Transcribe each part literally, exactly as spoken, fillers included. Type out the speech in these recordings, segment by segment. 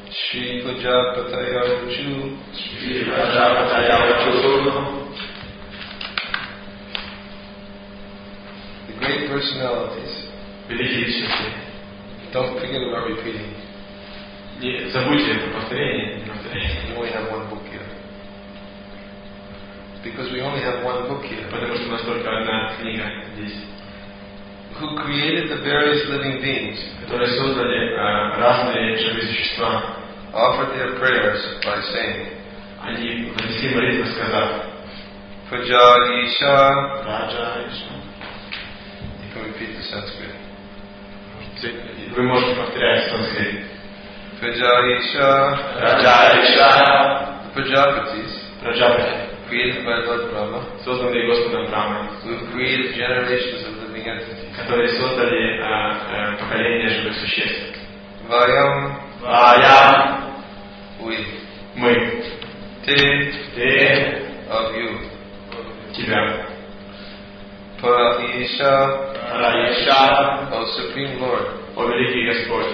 Shri Prajapataya Uchu. Shri Prajapataya Uchu. The great personalities. Великие личности. Don't forget about repeating. Не забудьте это повторение. We only have one book here. Because we only have one book here. Потому что у нас только одна книга здесь. Who created the various living beings, которые создали uh, разные живые существа, offered their prayers by saying, они вознесли молитву, сказав, Praja-isha. Praja-isha. You can repeat the Sanskrit. Вы можете повторять санскрит. Praja-isha. Praja-isha. The Prajapatis, Prajapati, created by Lord Brahma, созданные Господом Брамой, who created generations of living entities, которые создали uh, uh, поколение живых существ. Vayam. Vayam. We. Мы. Te. Te. Of you. Тебя. Para-isha. Para-isha. O Supreme Lord. О великий Господь.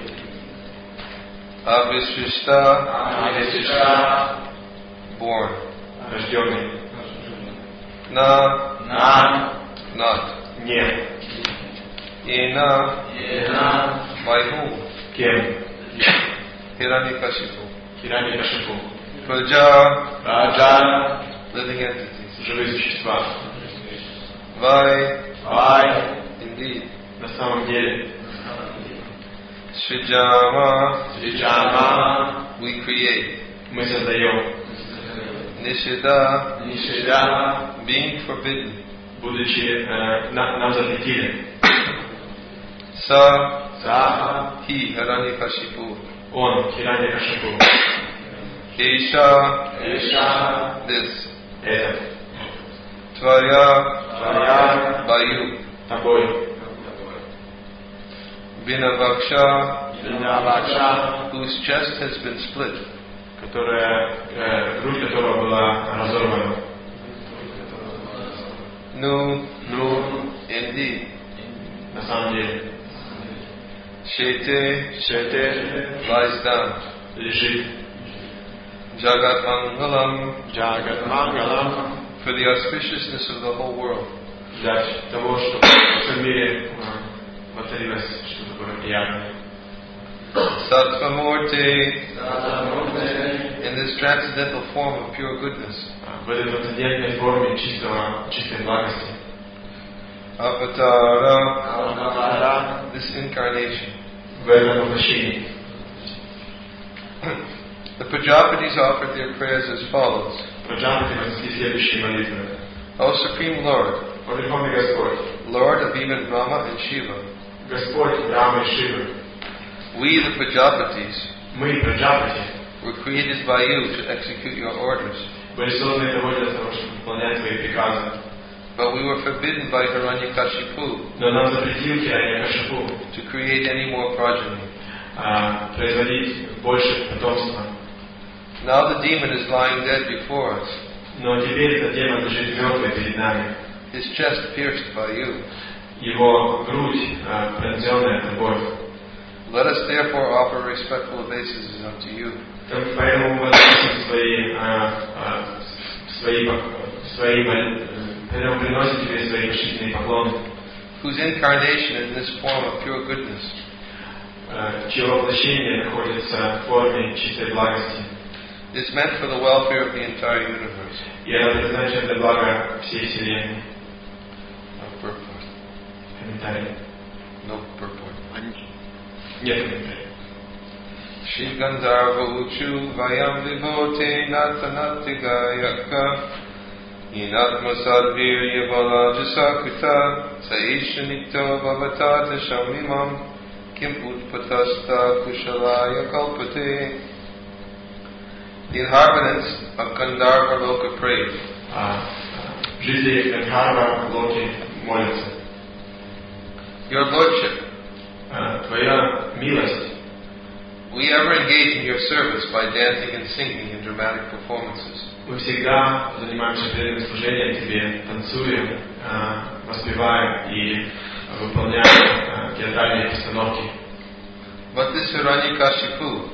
Abhishrishta. Abhishrishta. Born. Рожденный. Na. На. Not. Не. Ina. Ина. By whom? Кем? Hiranyakashipu. Хираньякашипу. Praja. Раджа. Living entities. Живые существа. Vai. Вай. Indeed. На самом деле. Srijama. Сриджама. We create. Мы создаем. Nishida. Нишида. Being forbidden. Будучи э, на, нам запретили. Sa. Саха. He. Hiranyakashipu. Он. Хираньякашипу. Isha. Иша. This. Это. Tvaya. Твоя. By you. Тобой. Vinavaksha. Винавакша. Whose chest has been split. Которая, э, грудь которого была разорвана. Nu. Ну, Indeed. на самом деле. Shete. Шете. Lies down. Лежит. Jagat Mangalam. Джагат Мангалам. For the auspiciousness of the whole world. Для того, чтобы в всем мире э, воцарилось что-то такое приятное. Sattvamurti. Сатамурте. In this transcendental form of pure goodness. В этой трансцендентной форме чистого, чистой благости. Avatara. Аватара. This incarnation. В этом воплощении. The Prajapatis offered their prayers as follows. Праджапати вознесли следующие молитвы. O Supreme Lord, О Верховный Господь, Lord of even Brahma and Shiva, Господь Брахмы и Шивы, we the Prajapatis мы, Праджапати, were created by you to execute your orders, были созданы тобой для того, чтобы выполнять твои приказы. but we were forbidden by Hiranyakashipu Но нам запретил Хираньякашипу to create any more progeny. а, производить больше потомства. Now the demon is lying dead before us, Но теперь этот демон лежит мертвый перед нами. his chest pierced by you. Его грудь а, пронзенная тобой. Let us therefore offer respectful obeisances unto you, Так, поэтому мы возносим свои, а, а, свои, свои, поэтому приносим тебе свои почтительные поклоны, whose incarnation in this form of pure goodness а, чье воплощение находится в форме чистой благости. is meant for the welfare of the entire universe. И это предназначено для блага всей Вселенной. No purport. Комментарий. No purport. Нет комментариев. Shri Gandharva Uchu Vayam Vivote Natanati Gayaka Inatma Sadvirya Balajasa Krita Saisha Nikto Bhavatata Shamimam Kim Utpatasta Kushalaya Kalpate. The inhabitants of Gandharva Loka prayed. Жители Гандхарва Локи молятся. Your Lordship, Твоя милость. we ever engage in your service by dancing and singing in dramatic performances. Мы всегда занимаемся преданным служением Тебе, танцуем, воспеваем и выполняем театральные постановки. But this Hiranyakashipu,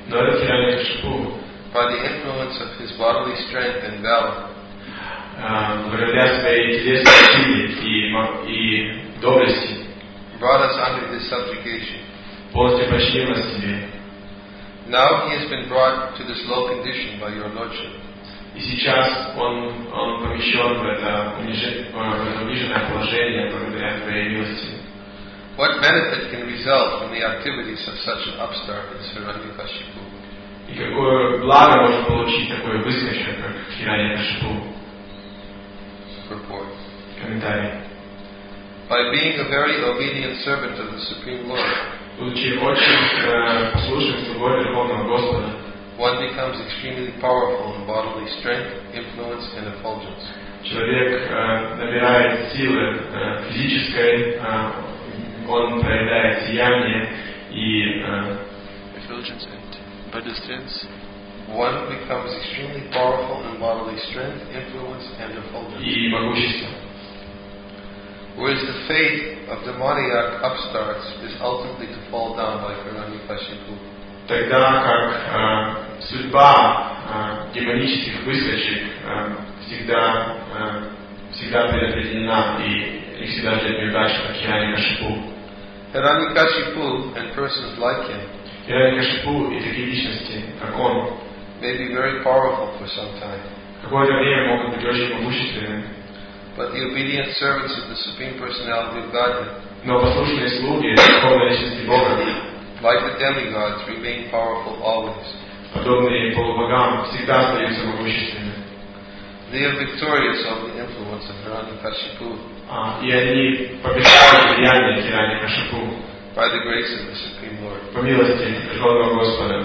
Но этот Хираньякашипу, by the influence of his bodily strength and valor, благодаря своей телесной силе и, и доблести, brought us under his subjugation. полностью подчинил нас себе. Now he has been brought to this low condition by your lordship. И сейчас он, он помещен в это, унижен, в это униженное положение благодаря твоей милости. What benefit can result from the activities of such an upstart as Hiranyakashipu? И какое благо может получить такой выскочка, как Хираньякашипу? Purport. Комментарий. By being a very obedient servant of the Supreme Lord, будучи очень э, послушным слугой Верховного Господа, one becomes extremely powerful in bodily strength, influence, and effulgence. Человек э, набирает силы э, физической, э, он проявляет сияние и э, effulgence and resistance. One becomes extremely powerful in bodily strength, influence, and effulgence. И могущество. Whereas the fate of demoniac upstarts is ultimately to fall down like Hiranyakashipu. Тогда как э, судьба э, демонических выскочек э, всегда, э, всегда предопределена и их всегда ждет неудача, как Хираньякашипу. Hiranyakashipu and persons like him Хираньякашипу и такие личности, как он, may be very powerful for some time. Какое-то время могут быть очень могущественными. But the obedient servants of the Supreme Personality of Godhead, но послушные слуги Верховной Личности Бога, like the demigods, remain powerful always. подобные полубогам, всегда остаются могущественными. They are victorious over the influence of Hiranyakashipu. А, и они побеждают влияние Хираньякашипу by the grace of the Supreme Lord. По милости Верховного Господа.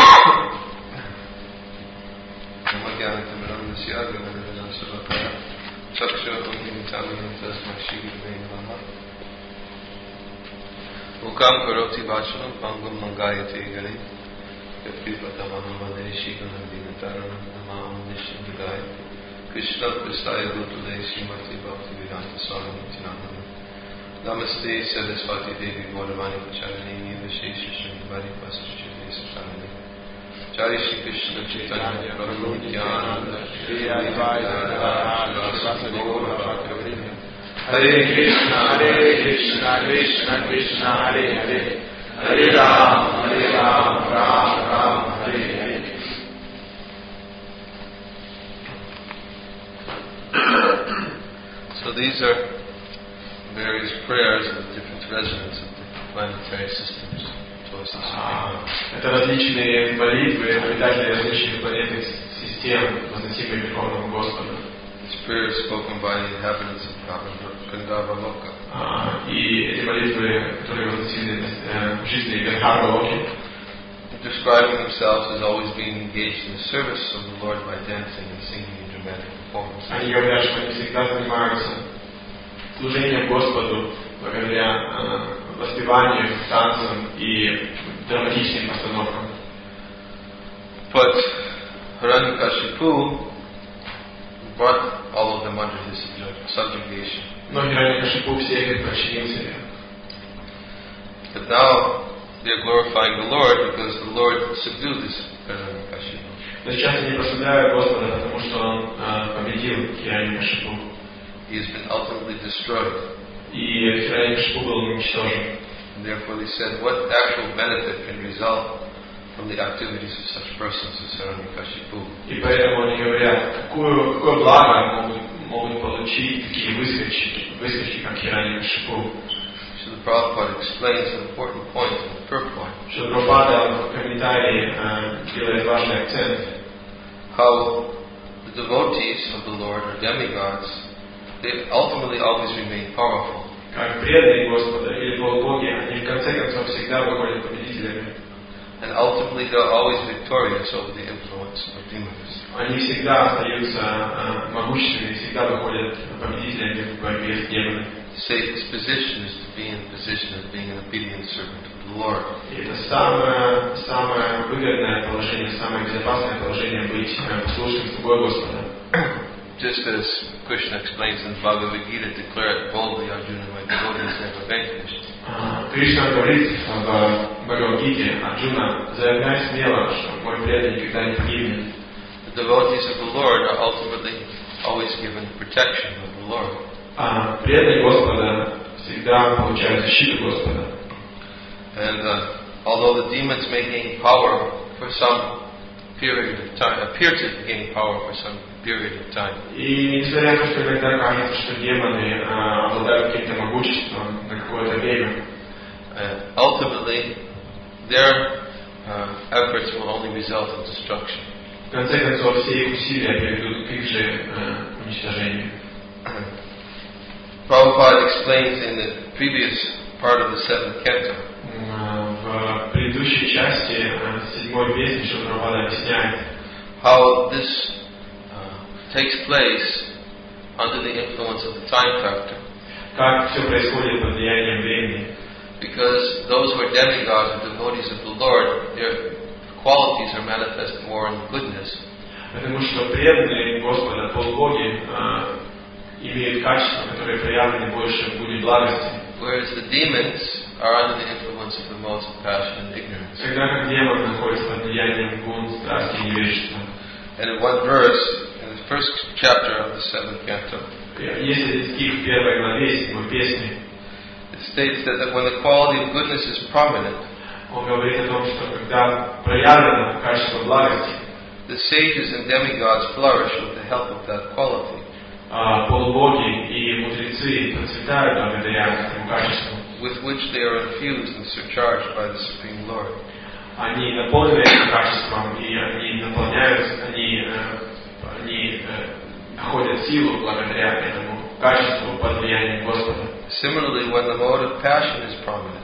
Ukam karoti vachanam pangam mangayate gari Yapipatamaham vadeshi gunandinataram namam nishindagaya Krishna Prasaya Gutule Srimati Bhakti Vedanta Swami Nityananda Namaste Saraswati Devi Gauravani Pacharani Vishesha Shrivari Vasishchite Sashanani Jai Shri Krishna Chaitanya Prabhu Nityananda Shri Advaita Shri Gaura Hare Krishna, Hare Krishna, Krishna Krishna, Hare Hare, Hare Ram, Hare Ram, Ram Ram, Hare Hare. So these are various prayers of different resonance of the planetary systems towards the Supreme Lord. Это различные молитвы обитателей различных планетных систем, возносимые Верховному Господу. These prayers spoken by the inhabitants of Gandharva Loka. И эти молитвы, которые возносили жители Гандхарва Локи, describing themselves as always being engaged in the service of the Lord by dancing and singing in dramatic performances. Они говорят, что они всегда занимаются служением Господу благодаря воспеванию, танцам и драматичным постановкам. But Hiranyakashipu brought all of them under his subjugation. Но Хираньякашипу всех их подчинил себе. But now they are glorifying the Lord because the Lord subdued this Hiranyakashipu. Но сейчас они прославляют Господа, потому что Он победил Хираньякашипу. He has been ultimately destroyed. И Хираньякашипу был уничтожен. And therefore they said, what actual benefit can result from the activities of such persons as Hiranyakashipu? И поэтому они говорят, какое, какое благо могут, могут получить такие выскочки, выскочки, как Хираньякашипу. So the Prabhupada explains an important point in the purport. Что Прабхупада в комментарии э, делает важный акцент. How the devotees of the Lord or demigods, they ultimately always remain powerful. Как преданные Господа или полубоги, они в конце концов всегда выходят победителями. And ultimately they're always victorious over the influence of demons. Они всегда остаются э, могущественными, всегда выходят победителями в борьбе с демонами. Satan's position is to be in the position of being an obedient servant of the Lord. И это самое, самое выгодное положение, самое безопасное положение быть послушным слугой Господа. Just as Krishna explains in Bhagavad Gita, declare it boldly, Arjuna, my devotees never vanquished. Кришна говорит в Бхагавад-гите: Арджуна, заявляй смело, что мой преданный никогда не погибнет. The devotees of the Lord are ultimately always given protection of the Lord. А преданные Господа всегда получают защиту Господа. And uh, although the demons may gain power for some period of time, appear to gain power for some period of time. И несмотря на то, что иногда кажется, что демоны а, обладают каким-то могуществом на какое-то время, uh, ultimately their uh, efforts will only result in destruction. В конце концов, все их усилия приведут к их же э, уничтожению. Prabhupada explains in the previous part of the seventh canto В предыдущей части э, седьмой песни Шрила Прабхупада объясняет, how this uh, takes place under the influence of the time factor. Как все происходит под влиянием времени. Because those who are demigods or devotees of the Lord, their qualities are manifest more in goodness. Потому что преданные Господа, полубоги, э, имеют качества, которые проявлены больше в гуне благости. Whereas the demons are under the influence of the modes of passion and ignorance. Когда как демон находится под влиянием гун, страсти и невежества. And in one verse, in the first chapter of the seventh canto, Есть один стих в первой главе седьмой песни. it states that, that when the quality of goodness is prominent, Он говорит о том, что когда проявлено качество благости, the sages and demigods flourish with the help of that quality. полубоги и мудрецы процветают благодаря этому качеству, with which they are infused and surcharged by the Supreme Lord. Они наполнены этим качеством, и они наполняются, они, они находят силу благодаря этому качеству под влиянием Господа. Similarly, when the mode of passion is prominent,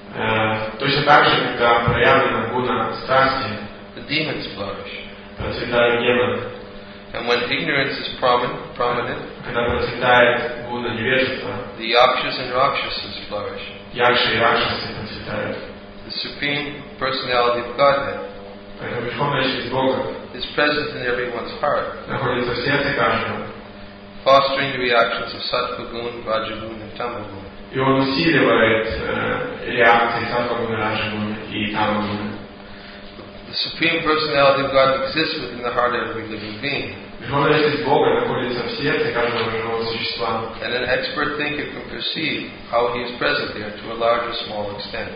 точно так же, когда проявлена гуна страсти, the demons flourish. Процветают демоны. And when ignorance is prominent, prominent, когда процветает гуна невежества, the yakshas and rakshasas flourish. Якши и ракшасы процветают. The Supreme Personality of Godhead Поэтому Верховная Личность Бога is present in everyone's heart, находится в сердце каждого, fostering the reactions of sattva gun, rajagun, and tamagun. И он усиливает э, реакции саттва-гуна, раджа-гуна и тама-гуна. The Supreme Personality of God exists within the heart of every living being. Верховная Личность Бога находится в сердце каждого живого существа. And an expert thinker can perceive how He is present there to a large or small extent.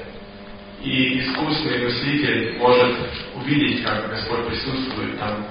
И искусный мыслитель может увидеть, как Господь присутствует там.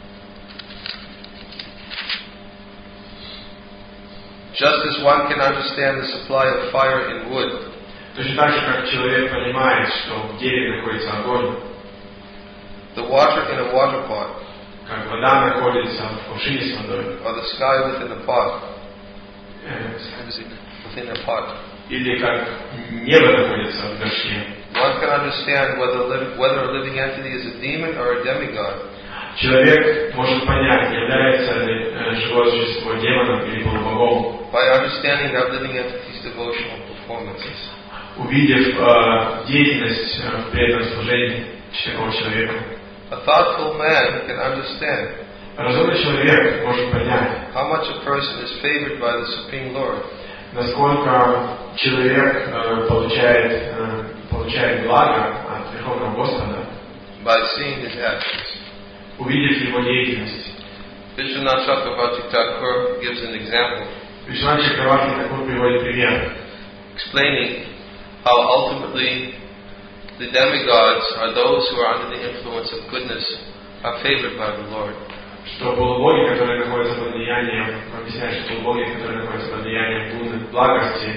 Just as one can understand the supply of fire in wood, точно так же, как человек понимает, что в дереве находится огонь, the water in a water pot, как вода находится в кувшине с водой, or the sky within a pot, э, within a pot, или как небо находится в горшке. one can understand whether, whether a living entity is a demon or a demigod. Человек может понять, является ли э, живое существо демоном или полубогом, by understanding that living entity's devotional performances. увидев э, деятельность э, в преданном служении такого человека. A thoughtful man can understand Разумный человек может понять, how much a person is favored by the Supreme Lord, насколько человек э, получает, э, получает благо от Верховного Господа, by seeing his actions. увидев его деятельность. Vishwanath Chakravarti Thakur gives an example, Вишванат Чакраварти Тхакур приводит пример, explaining how ultimately the demigods are those who are under the influence of goodness, are favored by the Lord. Что полубоги, которые находятся под влиянием, объясняет, что полубоги, которые находятся под влиянием гуны благости,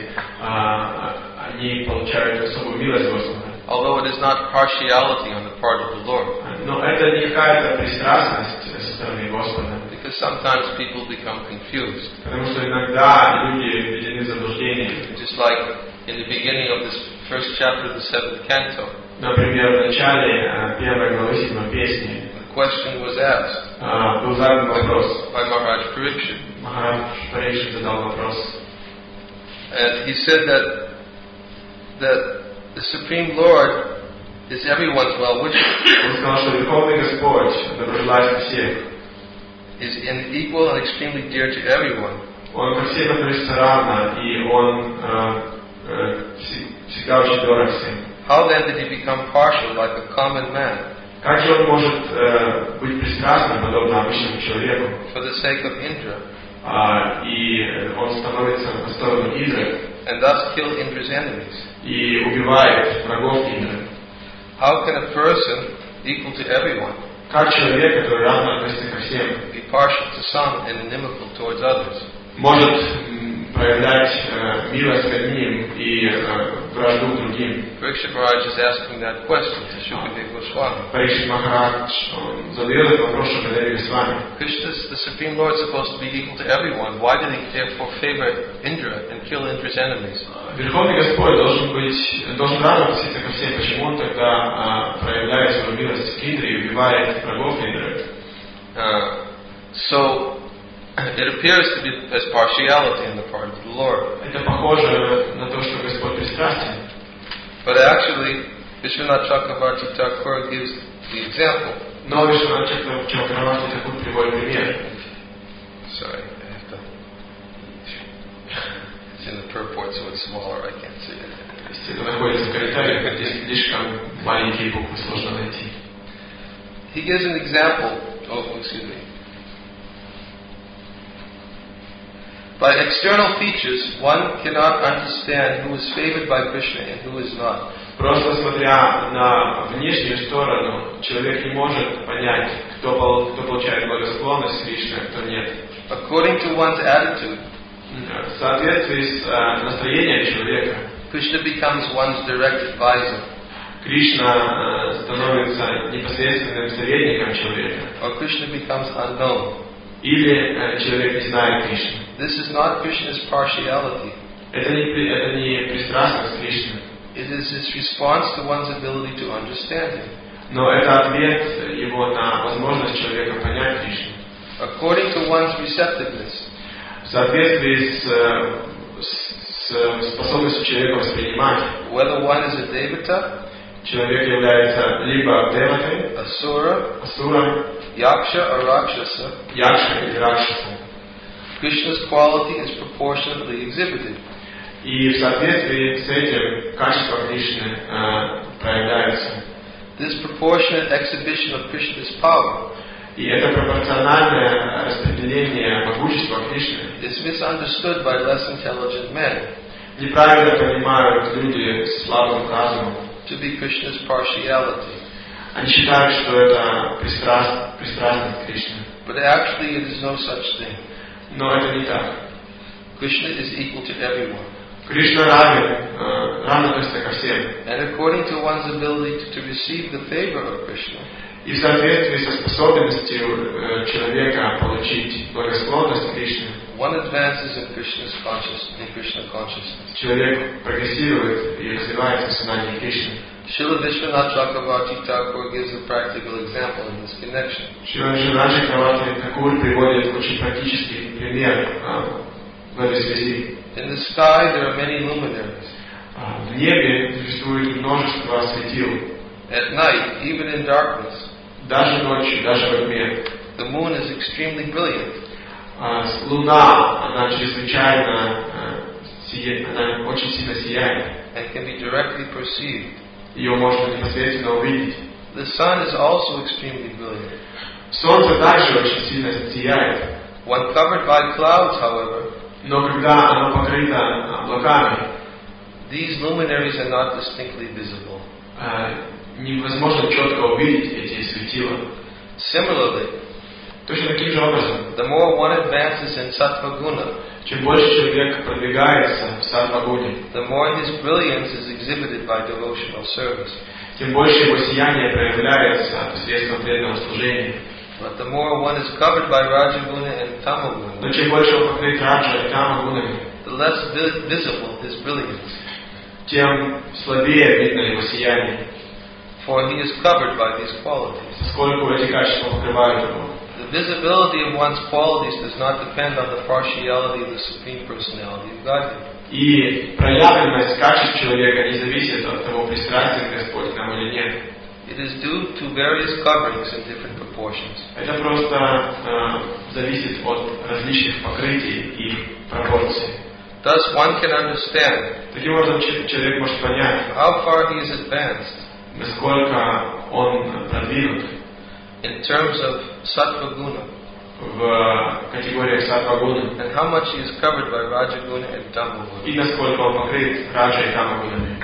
они получают особую милость Господа. Although it is not partiality on the part of the Lord. Но это не какая-то пристрастность со стороны Господа. Because sometimes people become confused. Потому что иногда люди введены в заблуждение. Just like in the beginning of this first chapter of the seventh canto. Например, в начале первой главы седьмой песни the question was asked был задан вопрос. by Maharaj Parikshit. Махарадж Парикшит задал вопрос. And he said that that the Supreme Lord is everyone's well-wisher. Он сказал, что Верховный Господь, доброжелатель всех, is in equal and extremely dear to everyone. Он ко всем относится равно, и Он э, э, всегда очень дорог всем. How then did he become partial like a common man? Как же он может э, быть пристрастным, подобно обычному человеку? For the sake of Indra, А, и он становится на сторону Индры and thus kill Indra's enemies. и убивает врагов Индры. How can a person equal to everyone Как человек, который равно относится ко всем, be partial to some and inimical towards others? может м, проявлять э, милость к одним и э, вражду к другим? Parikshit Maharaj is asking that question to Shukadeva Goswami. Парикшит Махарадж он задает этот вопрос Шукадеве Госвами. Krishna, the Supreme Lord, is supposed to be equal to everyone. Why did he therefore favor Indra and kill Indra's enemies? Верховный Господь должен быть, должен равно относиться ко всем. Почему он тогда а, проявляет свою милость к Индре и убивает врагов Индры? Uh, so, it appears to be as partiality on the part of the Lord. Это похоже на то, что Господь пристрастен. But actually, Vishwanath Chakravarti Thakur gives the example. Но Вишванат Чакраварти Тхакур приводит пример. Sorry, I have to. It's in the purport, so it's smaller. I can't see it. Если это находится в комментариях, здесь слишком маленькие буквы, сложно найти. He gives an example. Oh, excuse me. By external features, one cannot understand who is favored by Krishna and who is not. Просто смотря на внешнюю сторону, человек не может понять, кто, пол, кто получает благосклонность Кришны, а кто нет. According to one's attitude, В соответствии с э, настроением человека, Krishna becomes one's direct advisor, Кришна э, становится непосредственным советником человека. or Krishna becomes unknown. Или э, человек не знает Кришну. This is not Krishna's partiality. Это не, при- это не пристрастность Кришны, It is his response to one's ability to understand him. но это ответ его на возможность человека понять Кришну. According to one's receptiveness, В соответствии с, э, с, с способностью человека воспринимать, whether one is a devata, человек является либо деватой, asura, асуром, yaksha, or rakshasa, якшей или ракшасом. Krishna's quality is proportionately exhibited. И в соответствии с этим качество Кришны э, проявляется. This proportionate exhibition of Krishna's power И это пропорциональное распределение могущества Кришны is misunderstood by less intelligent men неправильно понимают люди с слабым разумом. to be Krishna's partiality. Они считают, что это пристраст, пристрастность Кришны. But actually it is no such thing. Но это не так. Krishna is equal to everyone. Кришна равен, э, равен относится ко всем. And according to one's ability to, to receive the favor of Krishna, И в соответствии со способностью э, человека получить благосклонность Кришны, one advances in Krishna's consciousness, in Krishna consciousness. человек прогрессирует и развивается в сознании Кришны. Srila Vishwanath Chakravarti Thakur gives a practical example in this connection. Шри Чакраварти Тхакур приводит очень практический пример э, в этой связи. In the sky there are many luminaries. А, В небе существует множество светил. At night, even in darkness, Даже ночью, даже во тьме. the moon is extremely brilliant. А, с- Луна, она чрезвычайно э, сия- она очень сильно сияет. And can be directly perceived. Ее можно непосредственно увидеть. The sun is also extremely brilliant. Солнце также очень сильно сияет. When covered by clouds, however, Но когда оно покрыто облаками, these luminaries are not distinctly visible. э, невозможно четко увидеть эти светила. Similarly, Точно таким же образом, the more one advances in sattva guna, чем больше человек продвигается в саттва-гуне, the more his brilliance is exhibited by devotional service. тем больше его сияние проявляется посредством преданного служения. But the more one is covered by rajaguna and tamaguna, Но чем больше он покрыт раджа и тама-гунами, the less vi- visible his brilliance, тем слабее видно его сияние, for he is covered by these qualities. поскольку эти качества покрывают его. The visibility of one's qualities does not depend on the partiality of the Supreme Personality of Godhead. И проявленность качеств человека не зависит от того, пристрастен Господь к нам или нет. It is due to various coverings in different proportions. Это просто э, зависит от различных покрытий и пропорций. Thus one can understand Таким образом, человек может понять, how far he is advanced насколько он продвинут in terms of sattva guna, в категориях саттва-гуна, and how much he is covered by rajaguna and tamaguna. и насколько он покрыт раджа и тама-гунами.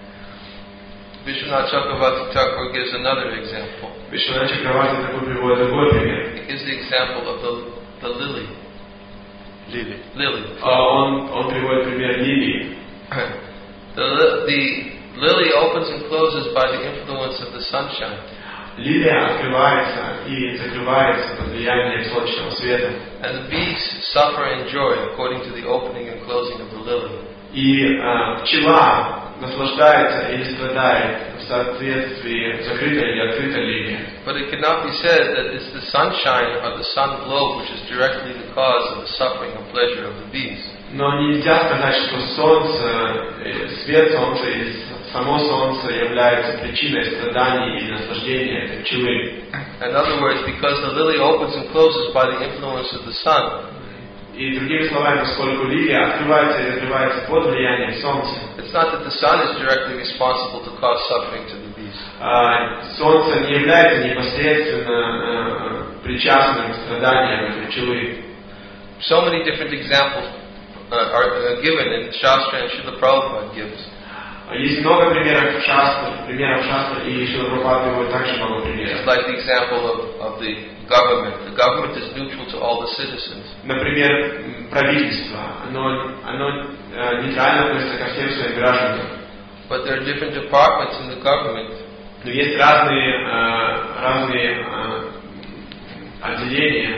Vishwanath Chakravarti Thakur gives another example. Вишванат Чакраварти такой приводит другой пример. He gives the example of the, the lily. Лили. Lily. Он, он приводит пример лилии. The, the lily opens and closes by the influence of the sunshine. Лилия открывается и закрывается под влиянием солнечного света. And the bees suffer and enjoy according to the opening and closing of the lily. И э, пчела наслаждается или страдает в соответствии закрытой или открытой лилии. But it cannot be said that it's the sunshine or the sun globe which is directly the cause of the suffering and pleasure of the bees. Но нельзя сказать, что солнце, свет солнца и само солнце является причиной страданий и наслаждения этой пчелы. In other words, because the lily opens and closes by the influence of the sun. И другими словами, поскольку лилия открывается и закрывается под влиянием солнца, it's not that the sun is directly responsible to cause suffering to the bees. Солнце не является непосредственно причастным к страданиям этой пчелы. So many different examples uh, are uh, given in Shastra, and Srila Prabhupada gives. Есть много примеров шастры, примеров шастры, и Шрила Прабхупада приводит также много примеров. It's like the example of, of the government. The government is neutral to all the citizens. Например, правительство, оно, оно нейтрально относится ко всем своим гражданам. But there are different departments in the government. Но есть разные, разные отделения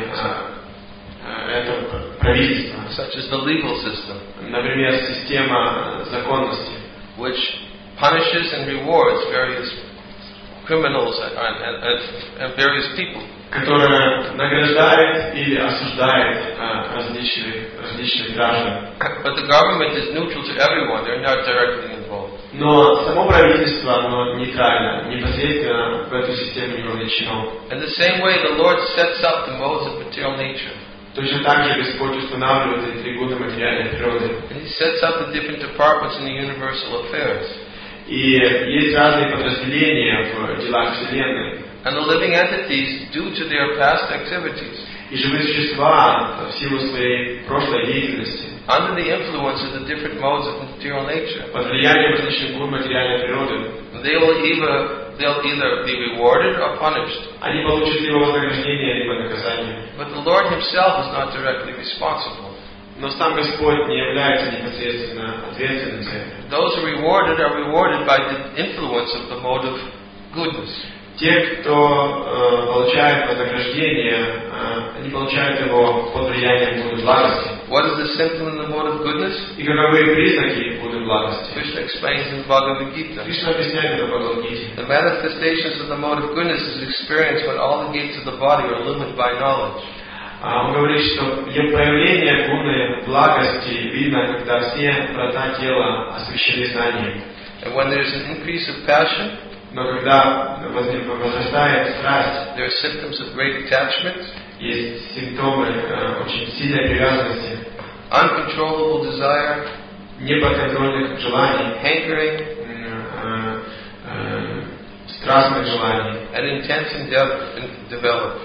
этого правительства. Such as the legal system. Например, система законности, which punishes and rewards various criminals and, and, and, and various people. Которая награждает или осуждает различных, различных граждан. But the government is neutral to everyone. They're not directly involved. Но само правительство, оно нейтрально, непосредственно в эту систему не вовлечено. In the same way, the Lord sets up the modes of material nature. Точно так же Господь устанавливает эти тригуны материальной природы. And He sets up the different departments in the universal affairs. И есть разные подразделения в делах Вселенной. And the living entities, due to their past activities, и живые существа в силу своей прошлой деятельности, under the influence of the different modes of material nature, под влиянием различных гун материальной природы, they will either they'll either be rewarded or punished. Они получат либо вознаграждение, либо наказание. But the Lord Himself is not directly responsible. Но сам Господь не является непосредственно ответственным за это. Those who are rewarded are rewarded by the influence of the mode of goodness. Те, кто э, получает вознаграждение, э, они получают его под влиянием гуны благости. What is the symptom in the mode of goodness? И каковы признаки гуны благости? Krishna explains in Bhagavad Gita. Кришна объясняет это в Бхагавад-гите. The manifestations of the mode of goodness is experienced when all the gates of the body are illumined by knowledge. Он говорит, что проявление гуны благости видно, когда все врата тела освещены знанием. And when there is an increase of passion, но когда возрастает страсть, there are symptoms of great attachment, есть симптомы э, очень сильной привязанности, uncontrollable desire, неподконтрольных желаний, hankering, э, э, страстных желаний, and intense endeavor develop.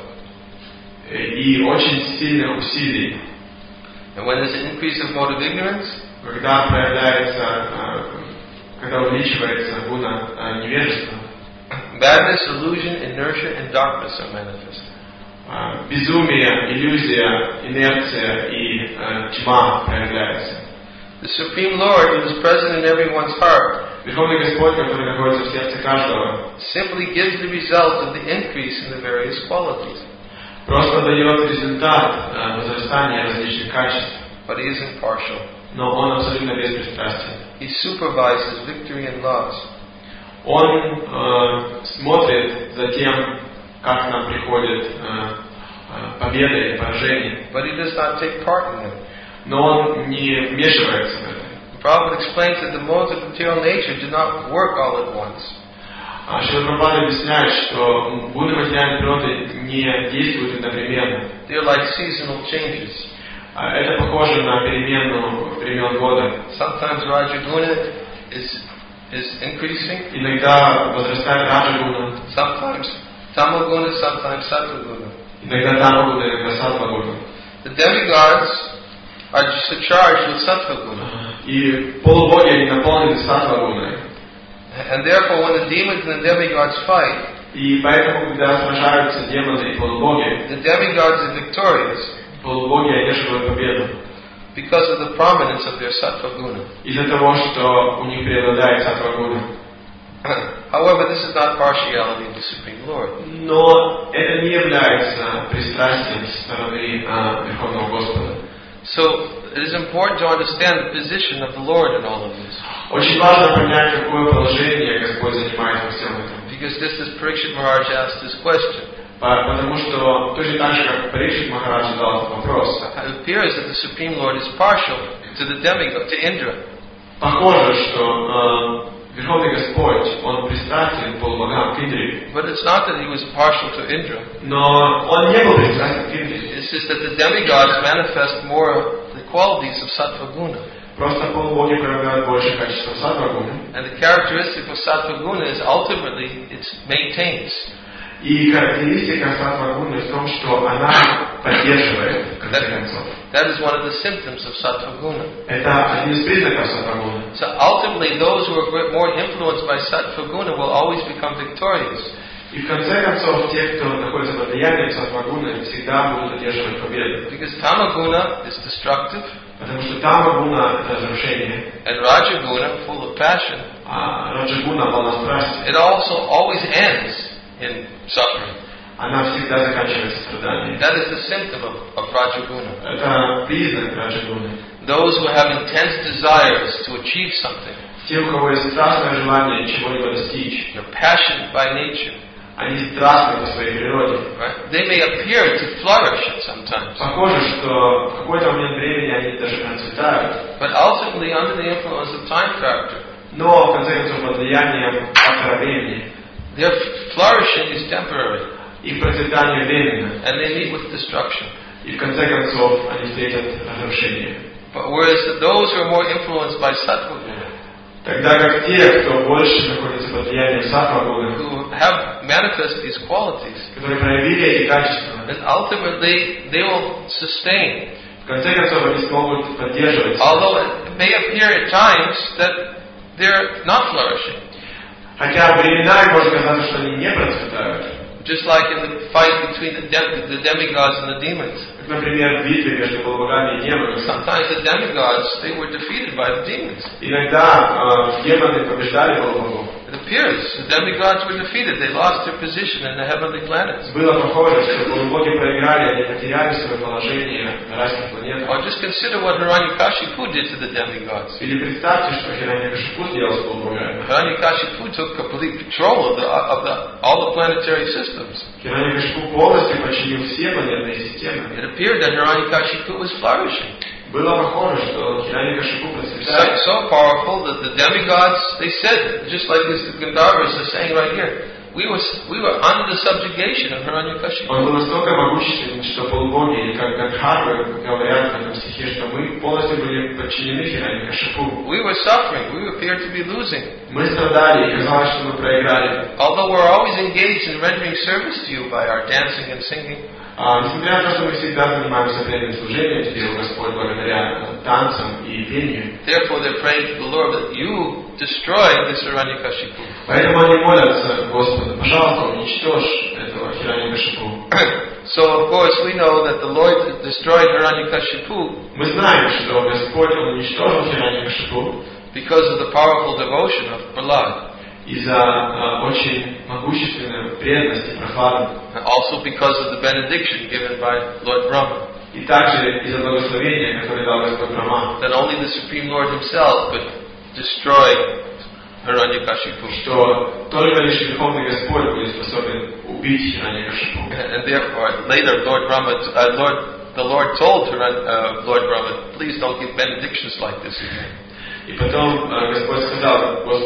И очень сильных усилий. And when there's an increase of mode of ignorance, когда проявляется, э, когда увеличивается гуна э, невежества, badness, illusion, inertia, and darkness are manifested. Uh, безумие, иллюзия, инерция и uh, тьма проявляются. The Supreme Lord, who is present in everyone's heart, Верховный Господь, который находится в сердце каждого, simply gives the result of the increase in the various qualities. Просто дает результат uh, возрастания различных качеств. But He is impartial. Но Он абсолютно беспристрастен. He supervises victory and loss. Он uh, смотрит за тем, как нам приходит uh, uh, победа и поражение. But He does not take part in them. Но Он не вмешивается в это. The Prophet explains that the modes of material nature do not work all at once. Шрила Прабхупада объясняет, что гуны материальной природы не действуют одновременно. They are like seasonal changes. Это похоже на перемену времен года. Sometimes Rajaguna is is increasing. Иногда возрастает Раджагуна. Sometimes Tamaguna, sometimes Sattva-guna. Иногда Тамагуна, иногда Саттва-гуна. The demigods are just charged with Sattva-guna. И полубоги, они наполнены Саттва-гуной. And therefore, when the demons and the demigods fight, И поэтому, когда сражаются демоны и полубоги, the demigods are victorious полубоги одерживают победу. because of the prominence of their Sattva-guna. Из-за того, что у них преобладает Саттва-гуна. However, this is not partiality of the Supreme Lord. Но это не является пристрастием со стороны а, Верховного Господа. So, it is important to understand the position of the Lord in all of this. Очень важно понять, какое положение Господь занимает во всем этом. Because just as Parikshit Maharaj asked this question, Потому что точно так же, как Парикшит Махарадж задал этот вопрос, it appears that the Supreme Lord is partial to the demigod, to Indra. похоже, что э, Верховный Господь, Он пристрастен к полубогам, к Индре. But it's not that he was partial to Indra. Но Он не был пристрастен к Индре. It's just that the demigods manifest more the qualities of Sattva-guna. Просто полубоги проявляют больше качества Саттва-гуны. And the characteristic of Sattva-guna is ultimately it maintains. И характеристика Саттва-гуны в том, что она поддерживает, в конце концов. That is one of the symptoms of Sattva-guna. Это один из признаков Саттва-гуны. So ultimately, those who are more influenced by Sattva-guna will always become victorious. И в конце концов, те, кто находится под влиянием Саттва-гуны, всегда будут одерживать победу. Because Tamaguna is destructive. Потому что Тамагуна — это разрушение. And Rajaguna, full of passion. А Раджагуна — полна страсти. It also always ends in suffering. Она всегда заканчивается страданием. That is the symptom of, of Rajaguna. Это признак Раджагуны. Those who have intense desires to achieve something. Те, у кого есть страстное желание чего-либо достичь. They're passionate by nature. Они страстны по своей природе. Right? They may appear to flourish sometimes. Похоже, что в какой-то момент времени они даже процветают. But ultimately, under the influence of time factor, Но, в конце концов, под влиянием фактора времени, their flourishing is temporary. их процветание временно. And they meet with destruction. И в конце концов они встретят разрушение. But whereas those who are more influenced by Sattva-guna, Тогда как те, кто больше находится под влиянием Саттва-гуны, who have manifest these qualities, которые проявили эти качества, then ultimately they will sustain. в конце концов они смогут поддерживать. Although it may appear at times that they're not flourishing. Хотя временами может казаться, что они не процветают. Just like in the fight between the, dem- the demigods and the demons. Как, например, в битве между полубогами и демонами. Sometimes the demigods, they were defeated by the demons. Иногда э, демоны побеждали полубогов. It appears the demigods were defeated. They lost their position in the heavenly planets. Было похоже, что полубоги проиграли, они потеряли свое положение на разных планетах. Or just consider what Hiranyakashipu did to the demigods. Или представьте, что Хираньякашипу сделал с полубогами. Hiranyakashipu took complete control of, the, of the, all the planetary systems. Хираньякашипу полностью подчинил все планетные системы. It appeared that Hiranyakashipu was flourishing. Было похоже, что Хираньякашипу So, процветает. so powerful that the demigods, they said, just like this, the Gandharvas are saying right here, we were, we were under the subjugation of Hiranyakashipu. Он был настолько могущественен, что полубоги, или как Гандхарвы говорят в этом стихе, что мы полностью были подчинены Хираньякашипу. We were suffering, we appeared to be losing. Мы страдали, и казалось, что мы проиграли. Although we're always engaged in rendering service to you by our dancing and singing, А, несмотря на то, что мы всегда занимаемся преданным служением Тебе, Господь, благодаря танцам и пению. therefore they're praying to the Lord that you destroy this Hiranyakashipu. Поэтому они молятся Господу, пожалуйста, уничтожь этого Хираньякашипу. So of course we know that the Lord destroyed Hiranyakashipu Мы знаем, что Господь Он уничтожил Хираньякашипу because of the powerful devotion of Prahlad. из-за э, очень могущественной преданности Прохлады. And also because of the benediction given by Lord Brahma. И также из-за благословения, которое дал Господь Брахма. That only the Supreme Lord Himself could destroy Hiranyakashipu. Что только лишь Верховный Господь будет способен убить Хираньякашипу. And therefore, later Lord Brahma, uh, Lord, the Lord told Hiran, uh, Lord Brahma, please don't give benedictions like this again. И потом э, Господь сказал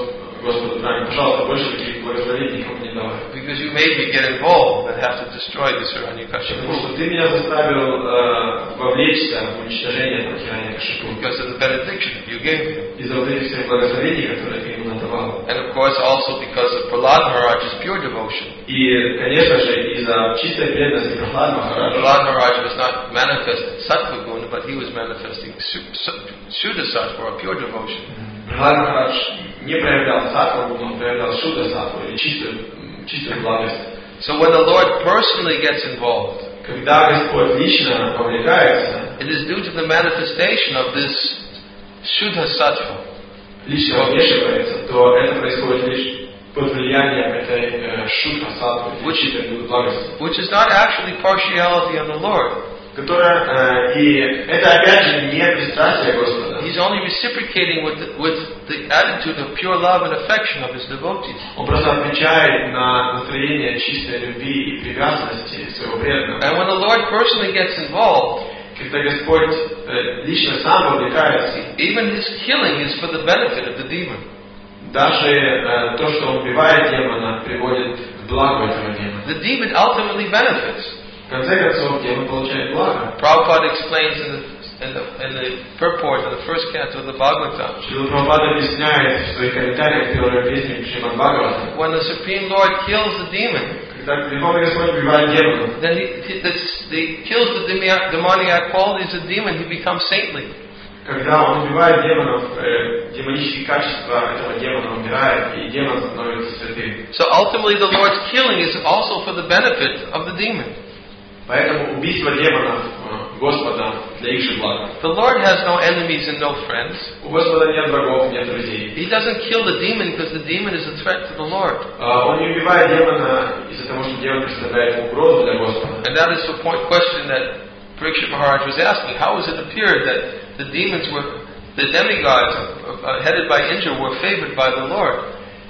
Господу правильно, пожалуйста, больше таких благословений никому не давай. Because you made me get involved and have to destroy this Hiranyakashipu. Потому что ты меня заставил э, вовлечься в уничтожение этого Хираньякашипу. Because of the benediction you gave him. Из-за вот этих всех благословений, которые ты ему надавал. And of course also because of Prahlad Maharaj's pure devotion. И, конечно же, из-за чистой преданности Прахлад Махараджа. Prahlad Maharaj was not manifesting Sattva Guna, but he was manifesting Shuddha Sattva, or pure devotion. Прахлад Махарадж не проявлял саттву, он проявлял Шудда Саттву, или чистую, чистую благость. So when the Lord personally gets involved, когда Господь лично вовлекается, it is due to the manifestation of this Shuddha Sattva. Лично вмешивается, то это происходит лишь под влиянием этой э, Шудха Саттвы, чистой благости. Which is not actually partiality on the Lord. Которая, э, и это опять же не пристрастие Господа. He's only reciprocating with the, with the attitude of pure love and affection of his devotees. Он просто отвечает на настроение чистой любви и привязанности своего преданного. And when the Lord personally gets involved, когда Господь э, лично сам вовлекается, even his killing is for the benefit of the demon. Даже э, то, что он убивает демона, приводит к благу этого демона. The demon ultimately benefits. В конце концов, демон получает благо. Prabhupada explains in the, in the, in the purport of the first canto of the Bhagavatam. Шрила Прабхупада объясняет в своих комментариях первой песни Шримад Бхагаватам. When the Supreme Lord kills the demon, когда Верховный Господь убивает демона, then he, he, the, he kills the demoniac, demoniac qualities of the demon, he becomes saintly. Когда он убивает демонов, э, демонические качества этого демона убирает, и демон становится святым. So ultimately the Lord's killing is also for the benefit of the demon. Поэтому убийство демонов Господа для их же блага. The Lord has no enemies and no friends. У Господа нет врагов, нет друзей. He doesn't kill the demon because the demon is a threat to the Lord. Uh, он не убивает демона из-за того, что демон представляет угрозу для Господа. And that is the point question that Parikshit Maharaj was asking. How has it appeared that the demons were, the demigods uh, headed by Indra were favored by the Lord?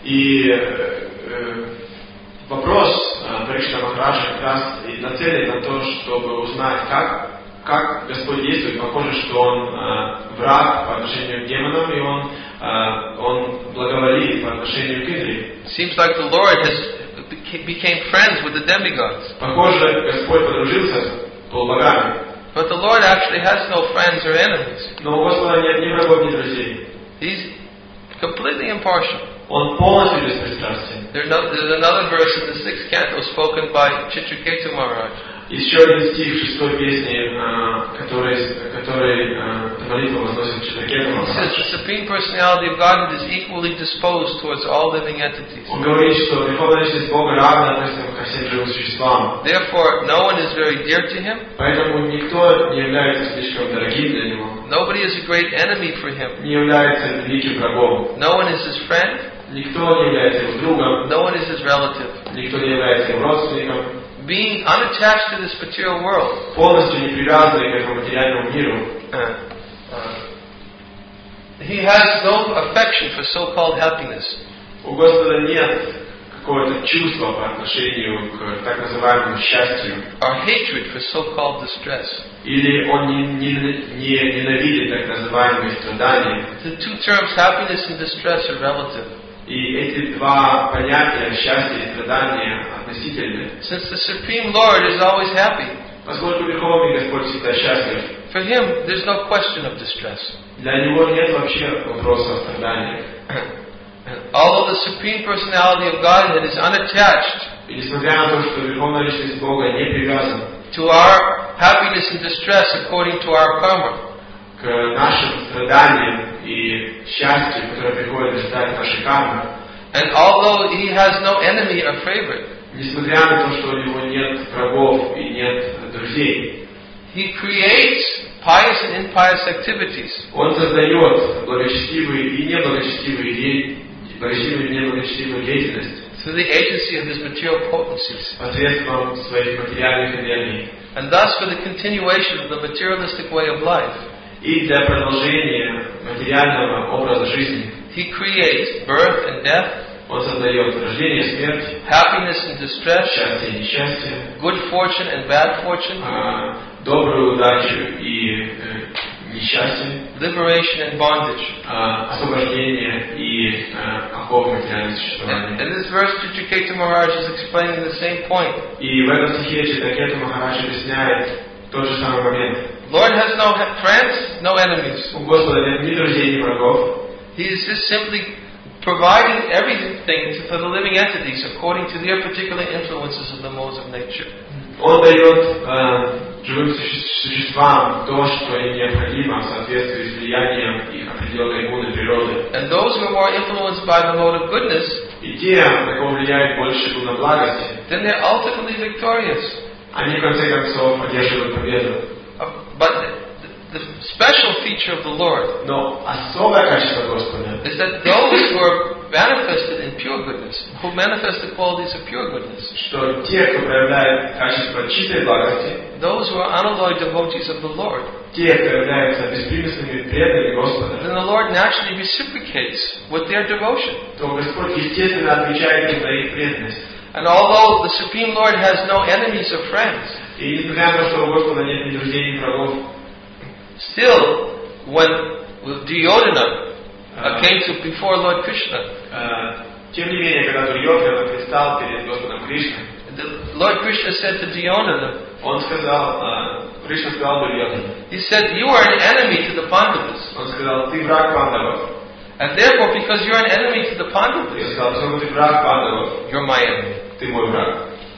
И э, вопрос Парикшита Махараджа как раз и нацелен на то, чтобы узнать, как, как Господь действует. Похоже, что Он э, враг по отношению к демонам, и Он, э, он благоволит по отношению к Индре. Seems like the Lord has became friends with the demigods. Похоже, Господь подружился с полубогами. But the Lord actually has no friends or enemies. Но у Господа нет ни врагов, ни друзей. He's completely impartial. Он полностью беспристрастен. There's another verse in the sixth canto spoken by Chitraketu Maharaj. Еще один стих в шестой песне, который, который эта молитва возносит Читракету Махарадж. He says the Supreme Personality of Godhead is equally disposed towards all living entities. Он говорит, что Верховная Личность Бога равна относится ко всем живым существам. Therefore, no one is very dear to him. Поэтому никто не является слишком дорогим для него. Nobody is a great enemy for him. Не является великим врагом. No one is his friend. Никто не является его другом. No one is his relative. Никто не является его родственником. Being unattached to this material world, полностью не привязанный к этому материальному миру, uh, uh, he has no affection for so-called happiness. У Господа нет какого-то чувства по отношению к так называемому счастью. Or hatred for so-called distress. Или он не, не, не ненавидит так называемые страдания. The two terms happiness and distress are relative. И эти два понятия, счастье и страдания, относительны. Since the Supreme Lord is always happy, поскольку Верховный Господь всегда счастлив, for Him there's no question of distress. Для Него нет вообще вопроса о страданиях. Although the Supreme Personality of Godhead is unattached, и несмотря на то, что Верховная Личность Бога не привязана to our happiness and distress according to our karma, к нашим страданиям и счастью, которое приходит в результате нашей кармы. And although he has no enemy or favorite, несмотря на то, что у него нет врагов и нет друзей, he creates pious and impious activities. Он создает благочестивые и неблагочестивые деятельности, благочестивую и неблагочестивую деятельность through the agency of his material potencies. Посредством своих материальных энергий. And thus for the continuation of the materialistic way of life, и для продолжения материального образа жизни. He creates birth and death. Он создает рождение и смерть, happiness and distress, счастье и несчастье, good fortune and bad fortune, добрую удачу и несчастье, liberation and bondage. uh, освобождение и uh, оковы материального существования. And in this verse, Chitraketu Maharaj is explaining the same point. И в этом стихе Читракету Махарадж объясняет тот же самый момент. Lord has no friends, no enemies. У Господа нет ни друзей, ни врагов. He is just simply providing everything for the living entities according to their particular influences of the modes of nature. Он дает э, живым существам то, что им необходимо в соответствии с влиянием их определенной иммунной природы. And those who are more influenced by the mode of goodness, И те, на кого влияет больше гуна благости, then they're ultimately victorious. они в конце концов одерживают победу. Uh, but the, the special feature of the Lord Но особое качество Господа is that those who are manifested in pure goodness, who manifest the qualities of pure goodness, что те, кто проявляет качество чистой благости, those who are unalloyed devotees of the Lord, те, кто являются беспримесными преданными Господа, then the Lord naturally reciprocates with their devotion. то Господь естественно отвечает им за их преданность. And although the Supreme Lord has no enemies or friends, И несмотря на то, что у Господа нет ни друзей, ни врагов, still, when Duryodhana uh, came to before Lord Krishna, uh, тем не менее, когда Дурьёдхана предстал перед Господом Кришной, the Lord Krishna said to Duryodhana, он сказал, uh, Кришна сказал Дурьёдхане, he said, you are an enemy to the Pandavas. он сказал, ты враг Пандавов. And therefore, because you're an enemy to the Я Pandavas, сказал, поскольку ты враг Пандавов, you're my enemy. ты мой враг.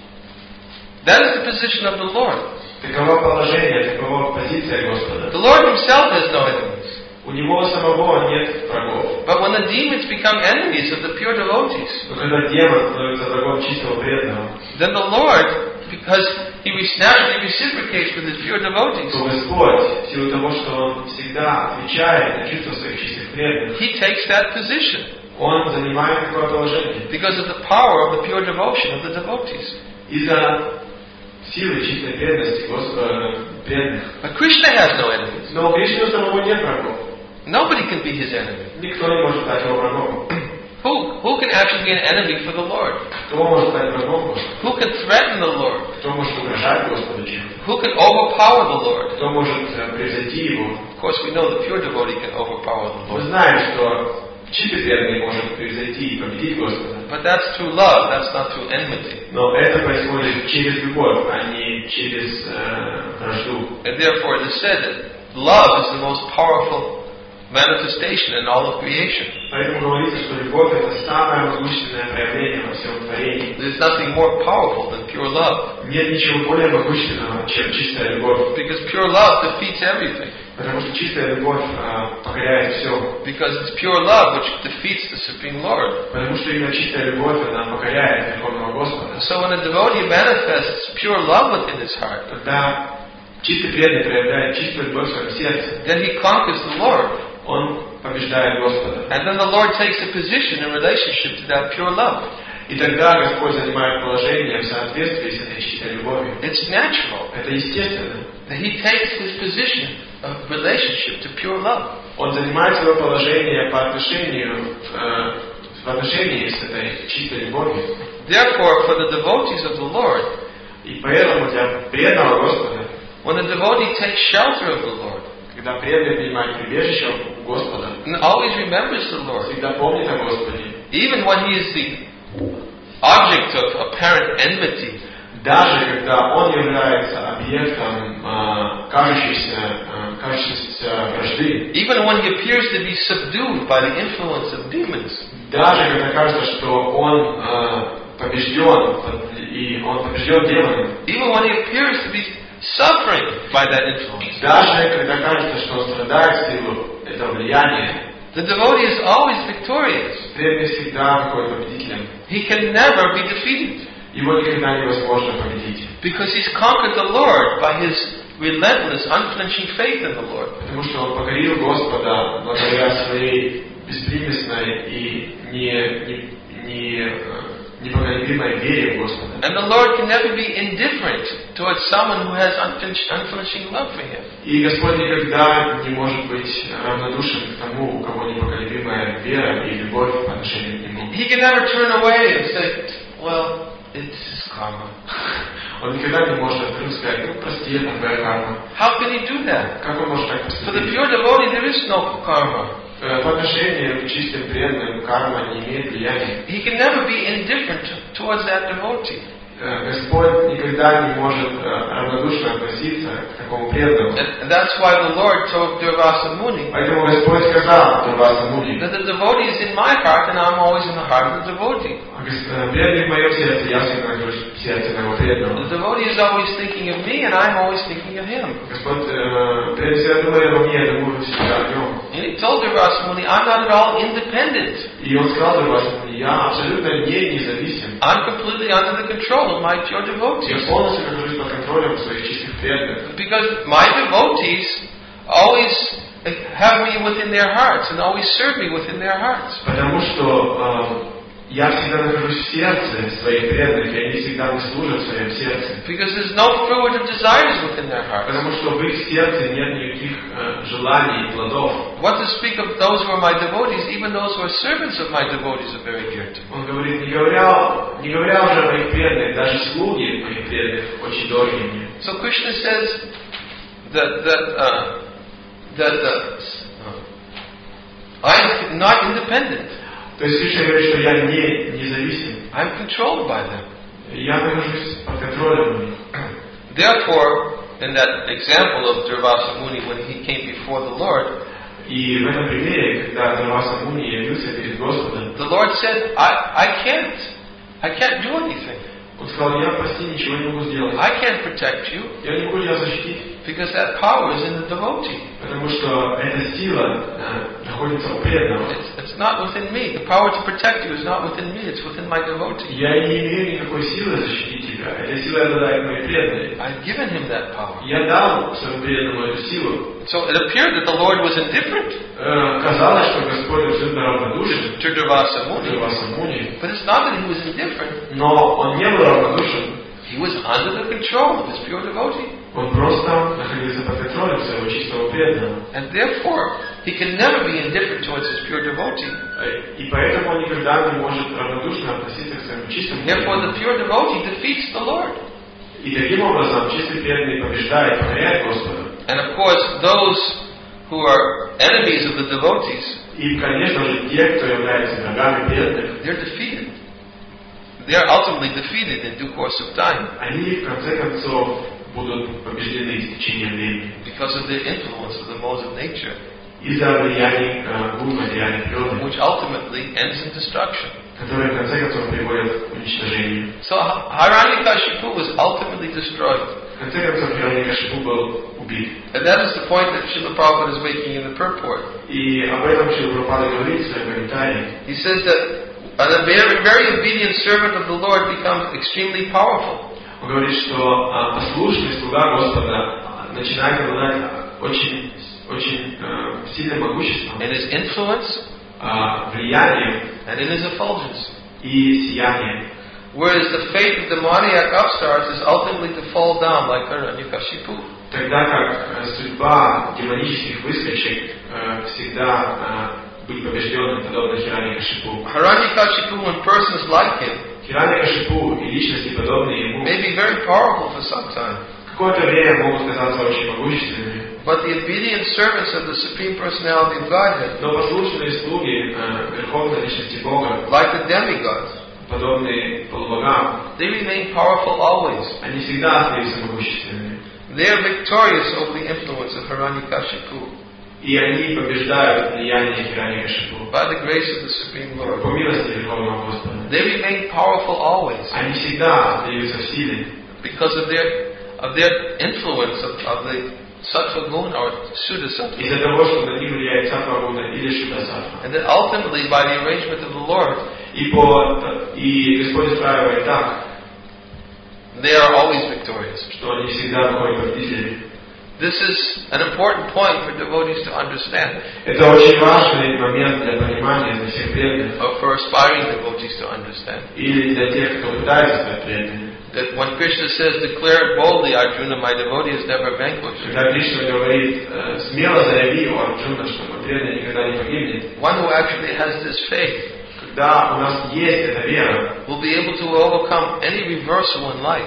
That is the position of the Lord. Таково положение, такова позиция Господа. The Lord himself has no enemies. У него самого нет врагов. But when the demons become enemies of the pure devotees, Но когда демон становится врагом чистого преданного, then the Lord, because he naturally reciprocates with his pure devotees, то Господь, в силу того, что Он всегда отвечает на чувства своих чистых преданных, he takes that position Он занимает такое положение. because of the power of the pure devotion of the devotees. Из-за силы чистой преданности Господа преданных. But Krishna has no enemies. Но у Кришны самого нет врагов. Nobody can be his enemy. Никто не может стать его врагом. Who, who can actually be an enemy for the Lord? Кто может стать врагом Господа? Who can threaten the Lord? Кто может угрожать Господу чем-то? Who can overpower the Lord? Кто может превзойти Его? Of course, we know the pure devotee can overpower the Мы Lord. знаем, что чистый преданный может превзойти и победить Господа. But that's through love, that's not through enmity. Но это происходит через любовь, а не через э, вражду. And therefore it is said that love is the most powerful manifestation in all of creation. Поэтому говорится, что любовь — это самое могущественное проявление во всем творении. There's nothing more powerful than pure love. Нет ничего более могущественного, чем чистая любовь. Because pure love defeats everything. Потому что чистая любовь э, покоряет все. Because it's pure love which defeats the Supreme Lord. Потому что именно чистая любовь, она покоряет Верховного Господа. So when a devotee manifests pure love within his heart, Когда чистый преданный проявляет чистую любовь в своем сердце, then he conquers the Lord. он побеждает Господа. And then the Lord takes a position in relationship to that pure love. И тогда Господь занимает положение в соответствии с этой чистой любовью. It's natural Это естественно. that he takes his position of relationship to pure love. Он занимает свое положение по отношению, э, в отношении с этой чистой любовью. Therefore, for the devotees of the Lord, И поэтому для преданного Господа, when the devotee takes shelter of the Lord, когда преданный принимает прибежище у Господа, and always remembers the Lord, всегда помнит о Господе, even when he is the object of apparent enmity, даже когда он является объектом э, кажущейся, э, кажущейся вражды, even when he appears to be subdued by the influence of demons, даже когда кажется, что он э, побежден, и он побежден демоном, even when he appears to be suffering by that influence, даже когда кажется, что он страдает в силу этого влияния, the devotee is always victorious. преданный всегда выходит победителем. He can never be defeated Его никогда невозможно победить. because he's conquered the Lord by his relentless, unflinching faith in the Lord. Потому что он покорил Господа благодаря своей беспримесной и не, не, не, непоколебимой вере в Господа. And the Lord can never be indifferent towards someone who has unflinch- unflinching love for him. И Господь никогда не может быть равнодушен к тому, у кого непоколебимая вера и любовь по отношению к Нему. He can never turn away and say, well, it's karma. Он никогда не может открыть сказать, ну прости, это твоя карма. How can he do that? Как он может так For the поступить? pure devotee, there is no karma. По отношению к чистым преданным карма не имеет влияния. He can never be indifferent towards that devotee. Господь никогда не может равнодушно относиться к такому преданному. And that's why the Lord told Durvasa Muni Поэтому Господь сказал Дурваса Муни, that the devotee is in my heart and I'm always in the heart of the devotee. преданный в моем сердце, я всегда нахожусь в сердце моего преданного. The devotee is always thinking of me and I'm always thinking of him. Господь прежде всего думает обо мне, я думаю всегда о нем. And he told Durvasa Muni, I'm not at all independent. И он сказал Дурваса Муни, я абсолютно не независим. I'm completely under the control of my pure Я devotees. полностью нахожусь под контролем своих чистых преданных. Because my devotees always have me within their hearts and always serve me within their hearts. Потому что э, я всегда нахожусь в сердце своих преданных, и они всегда мне служат в своем сердце. Because there's no fruitive desires within their hearts. Потому что в их сердце нет никаких э, желаний и плодов. What to speak of those who are my devotees, even those who are servants of my devotees are very dear to me. Он говорит, не говоря, не говоря уже о моих преданных, даже слуги моих преданных очень дороги мне. So Krishna says that that uh, that uh, I'm not independent. То есть Кришна говорит, что я не независим. I'm controlled by them. Я нахожусь под контролем у них. Therefore, in that example of Durvasa Muni when he came before the Lord, И в этом примере, когда Дурваса Муни явился перед Господом, the Lord said, I, I can't. I can't do anything. он сказал, я, прости, ничего не могу сделать. I can't protect you Я не могу тебя защитить, because that power is in the devotee. потому что эта сила э, находится у преданного. It's, it's not within me. The power to protect you is not within me. It's within my devotee. Я не имею никакой силы защитить тебя. Эта сила обладает моей преданной. I've given him that power. Я дал своему преданному эту силу. So it appeared that the Lord was indifferent Э, казалось, что Господь абсолютно равнодушен to Durvasa Muni. Дурваса Муни, But it's not that he was indifferent. но он не был равнодушен. He was under the control of his pure devotee. Он просто находился под контролем своего чистого преданного. And therefore, he can never be indifferent towards his pure devotee. И поэтому он никогда не может равнодушно относиться к своему чистому Therefore, преданному. the pure devotee defeats the Lord. И таким образом чистый преданный побеждает, покоряет Господа. And of course, those who are enemies of the devotees, И, конечно же, те, кто являются врагами преданных, they're defeated. They're ultimately defeated in due course of time они в конце концов будут побеждены с течением времени. because of the influence of the modes of nature, Из-за влияния э, двух материальных природы, which ultimately ends in destruction. которые в конце концов приводят к уничтожению. So Hiranyakashipu was ultimately destroyed. В конце концов, Хирanyакашипу был убит. And that is the point that Srila Prabhupada is making in the purport. И об этом Шрила Прабхупада говорит в своем комментарии. He says that a very, very obedient servant of the Lord becomes extremely powerful. Он говорит, что а, послушный слуга Господа начинает обладать очень, очень э, сильным могуществом, In his influence э, влиянием and in his effulgence. и сиянием. Whereas the fate of demoniac upstarts is ultimately to fall down like Hiranyakashipu. Тогда как э, судьба демонических выскочек э, всегда э, быть побежденным, подобно Хирanyакашипу. Hiranyakashipu and persons like him Хирanyакашипу и личности, подобные ему, may be very powerful for some time. какое-то время могут казаться очень могущественными, But the obedient servants of the Supreme Personality of Godhead, но послушные слуги э, Верховной Личности Бога, like the demigods, подобные полубогам, they remain powerful always. они всегда остаются могущественными. They are victorious over the influence of Hiranyakashipu И они побеждают влияние Хирanyакашипу by the grace of the Supreme по Lord. милости Верховного Господа. They remain powerful always Они всегда остаются в силе because of their of their influence of, of the Sattva Guna or Suddha Sattva. из-за того, что на них влияет Саттва-гуна или Шудда-саттва. And then ultimately, by the arrangement of the Lord, И, по, и Господь устраивает так, they are always victorious. что они всегда выходят победителями. This is an important point for devotees to understand, Это очень важный момент для понимания для всех преданных, or for aspiring devotees to understand. или для тех, кто пытается стать преданными. That when Krishna says, declare it boldly, Arjuna, my devotee is never vanquished. Когда Кришна говорит, э, смело заяви, о Арджуна, что мой преданный никогда не погибнет, One who actually has this faith когда у нас есть эта вера, will be able to overcome any reversal in life.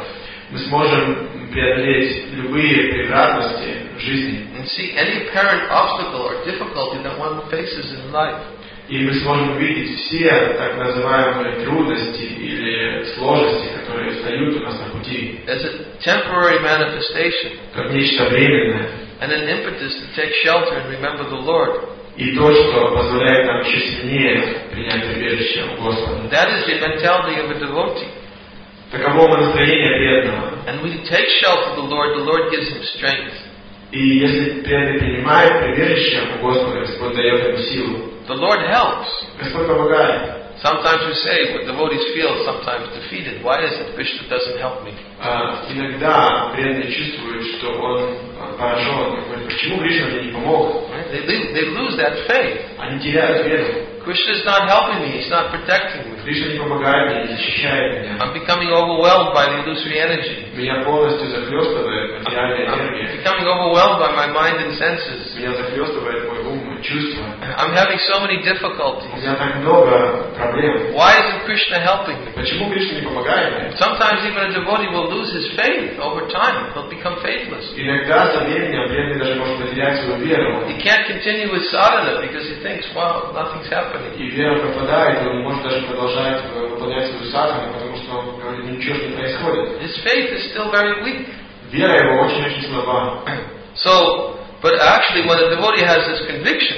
мы сможем преодолеть любые преградности в жизни. And see any apparent obstacle or difficulty that one faces in life. И мы сможем увидеть все так называемые трудности или сложности, которые встают у нас на пути. As a temporary manifestation. Как нечто временное. And an impetus to take shelter and remember the Lord. И то, что позволяет нам еще сильнее принять прибежище у Господа. That is the mentality of a devotee. Таково настроение преданного. And when he takes shelter of the Lord, the Lord gives him strength. И если преданный принимает прибежище у Господа, Господь дает ему силу. The Lord helps. Господь помогает. Sometimes we say, what devotees feel sometimes defeated. Why is it Krishna doesn't help me? Uh, иногда преданный чувствует, что он поражен. Почему Кришна мне не помог? They, they, they lose that faith. Они теряют веру. Krishna is not helping me. He's not protecting me. Кришна не помогает мне, не защищает меня. I'm becoming overwhelmed by the illusory energy. Меня полностью захлестывает материальная энергия. I'm becoming overwhelmed by my mind and senses. Меня захлестывает мой ум, мои чувства. I'm having so many difficulties. У меня так много проблем. Why isn't Krishna helping me? Почему Кришна не помогает мне? Sometimes even a devotee will lose his faith over time. He'll become faithless. Иногда со временем преданный даже может потерять свою веру. He can't continue with sadhana because he thinks, wow, nothing's happening. И вера пропадает, он не может даже продолжать выполнять свою садхану, потому что он говорит, ничего не происходит. His faith is still very weak. Вера его очень-очень слаба. So, but actually when a devotee has this conviction,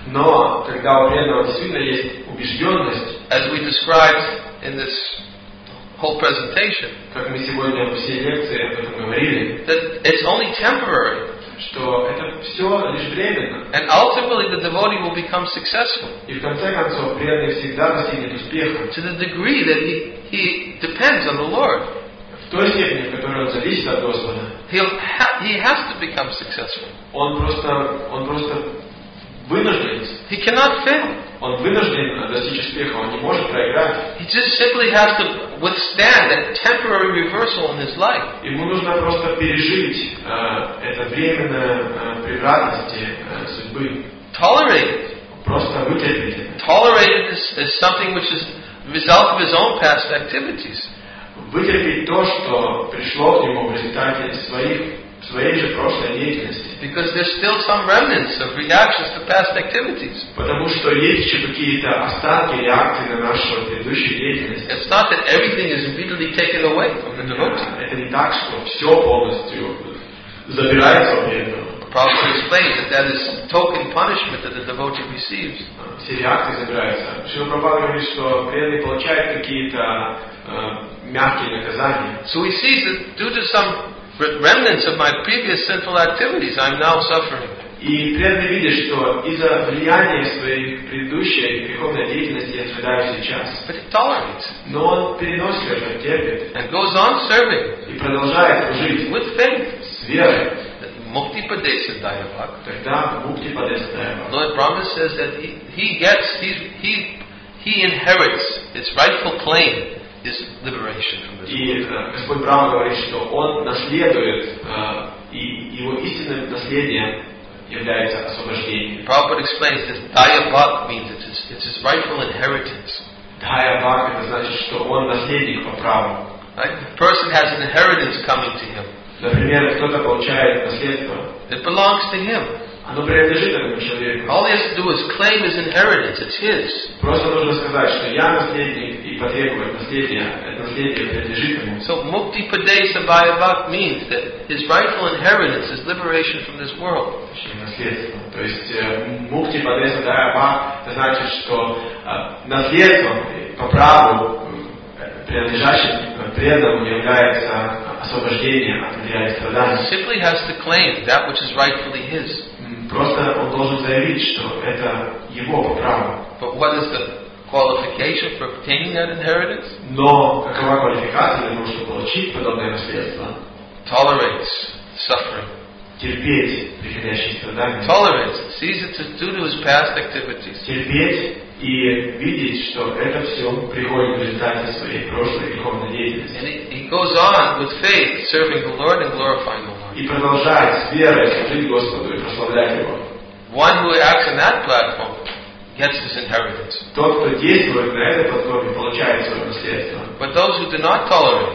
но когда у преданного действительно есть убежденность, as we described in this whole presentation, как мы сегодня во всей лекции об этом говорили, that it's only temporary. Что это все лишь временно. And ultimately the devotee will become successful. И в конце концов преданный всегда достигнет успеха. To the degree that he, he depends on the Lord. В той степени, в которой он зависит от Господа. He'll ha- he has to become successful. Он просто, он просто вынужден. He cannot fail. Он вынужден достичь успеха, он не может проиграть. He just simply has to withstand that temporary reversal in his life. Ему нужно просто пережить э, это временное э, превратности э, судьбы. Tolerate it. Просто вытерпеть это. Tolerate it is, is something which is the result of his own past activities. Вытерпеть то, что пришло к нему в результате своих, своей же прошлой деятельности. Because there's still some remnants of reactions to past activities. Потому что есть еще какие-то остатки реакции на нашу предыдущую деятельность. It's not that everything is immediately taken away from the devotee. Это не так, что все полностью забирается у преданного. Prabhupada explains that that is token punishment that the devotee receives. Все реакции забираются. Шрила Прабхупада говорит, что преданный получает какие-то э, мягкие наказания. So he sees that due to some remnants of my previous sinful activities, I'm now suffering. И преданный видит, что из-за влияния своей предыдущей греховной деятельности я страдаю сейчас. But he tolerates. Но он переносит это, терпит. And goes on serving. И продолжает служить. With faith. С верой. Mukti Padesa Dayavak. Тогда Мукти Падеса Дайавак. Lord Brahma says that he, he gets, he, he, he inherits its rightful claim is liberation from this world. И э, Господь Брахма говорит, что он наследует, э, и его истинным наследием является освобождение. Prabhupada explains this Dayavak means it's his, it's his rightful inheritance. Дайавак это значит, что он наследник по праву. Right? The person has an inheritance coming to him. Например, кто-то получает наследство. It belongs to him. Оно принадлежит этому человеку. All he has to do is claim his inheritance. It's his. Просто нужно сказать, что я наследник и потребовать наследие. Это наследие принадлежит ему. So Mukti Padesa Dayavak means that his rightful inheritance is liberation from this world. Наследство. То есть Мукти Падеса Дайавак это значит, что э, наследством по праву принадлежащим преданному является освобождение от материальных страданий. Simply has to claim that which is rightfully his. Просто он должен заявить, что это его по праву. But what is the qualification for obtaining that inheritance? Но какова квалификация для того, чтобы получить подобное наследство? Tolerates suffering. Терпеть приходящие страдания. Tolerates it. Sees it as due to his past activities. Терпеть и видеть, что это все приходит в результате своей прошлой греховной деятельности. And he, he goes on with faith, serving the Lord and glorifying the Lord. И продолжает с верой служить Господу и прославлять Его. One who acts on that platform gets his inheritance. Тот, кто действует на этой платформе, получает свое наследство. But those who do not tolerate,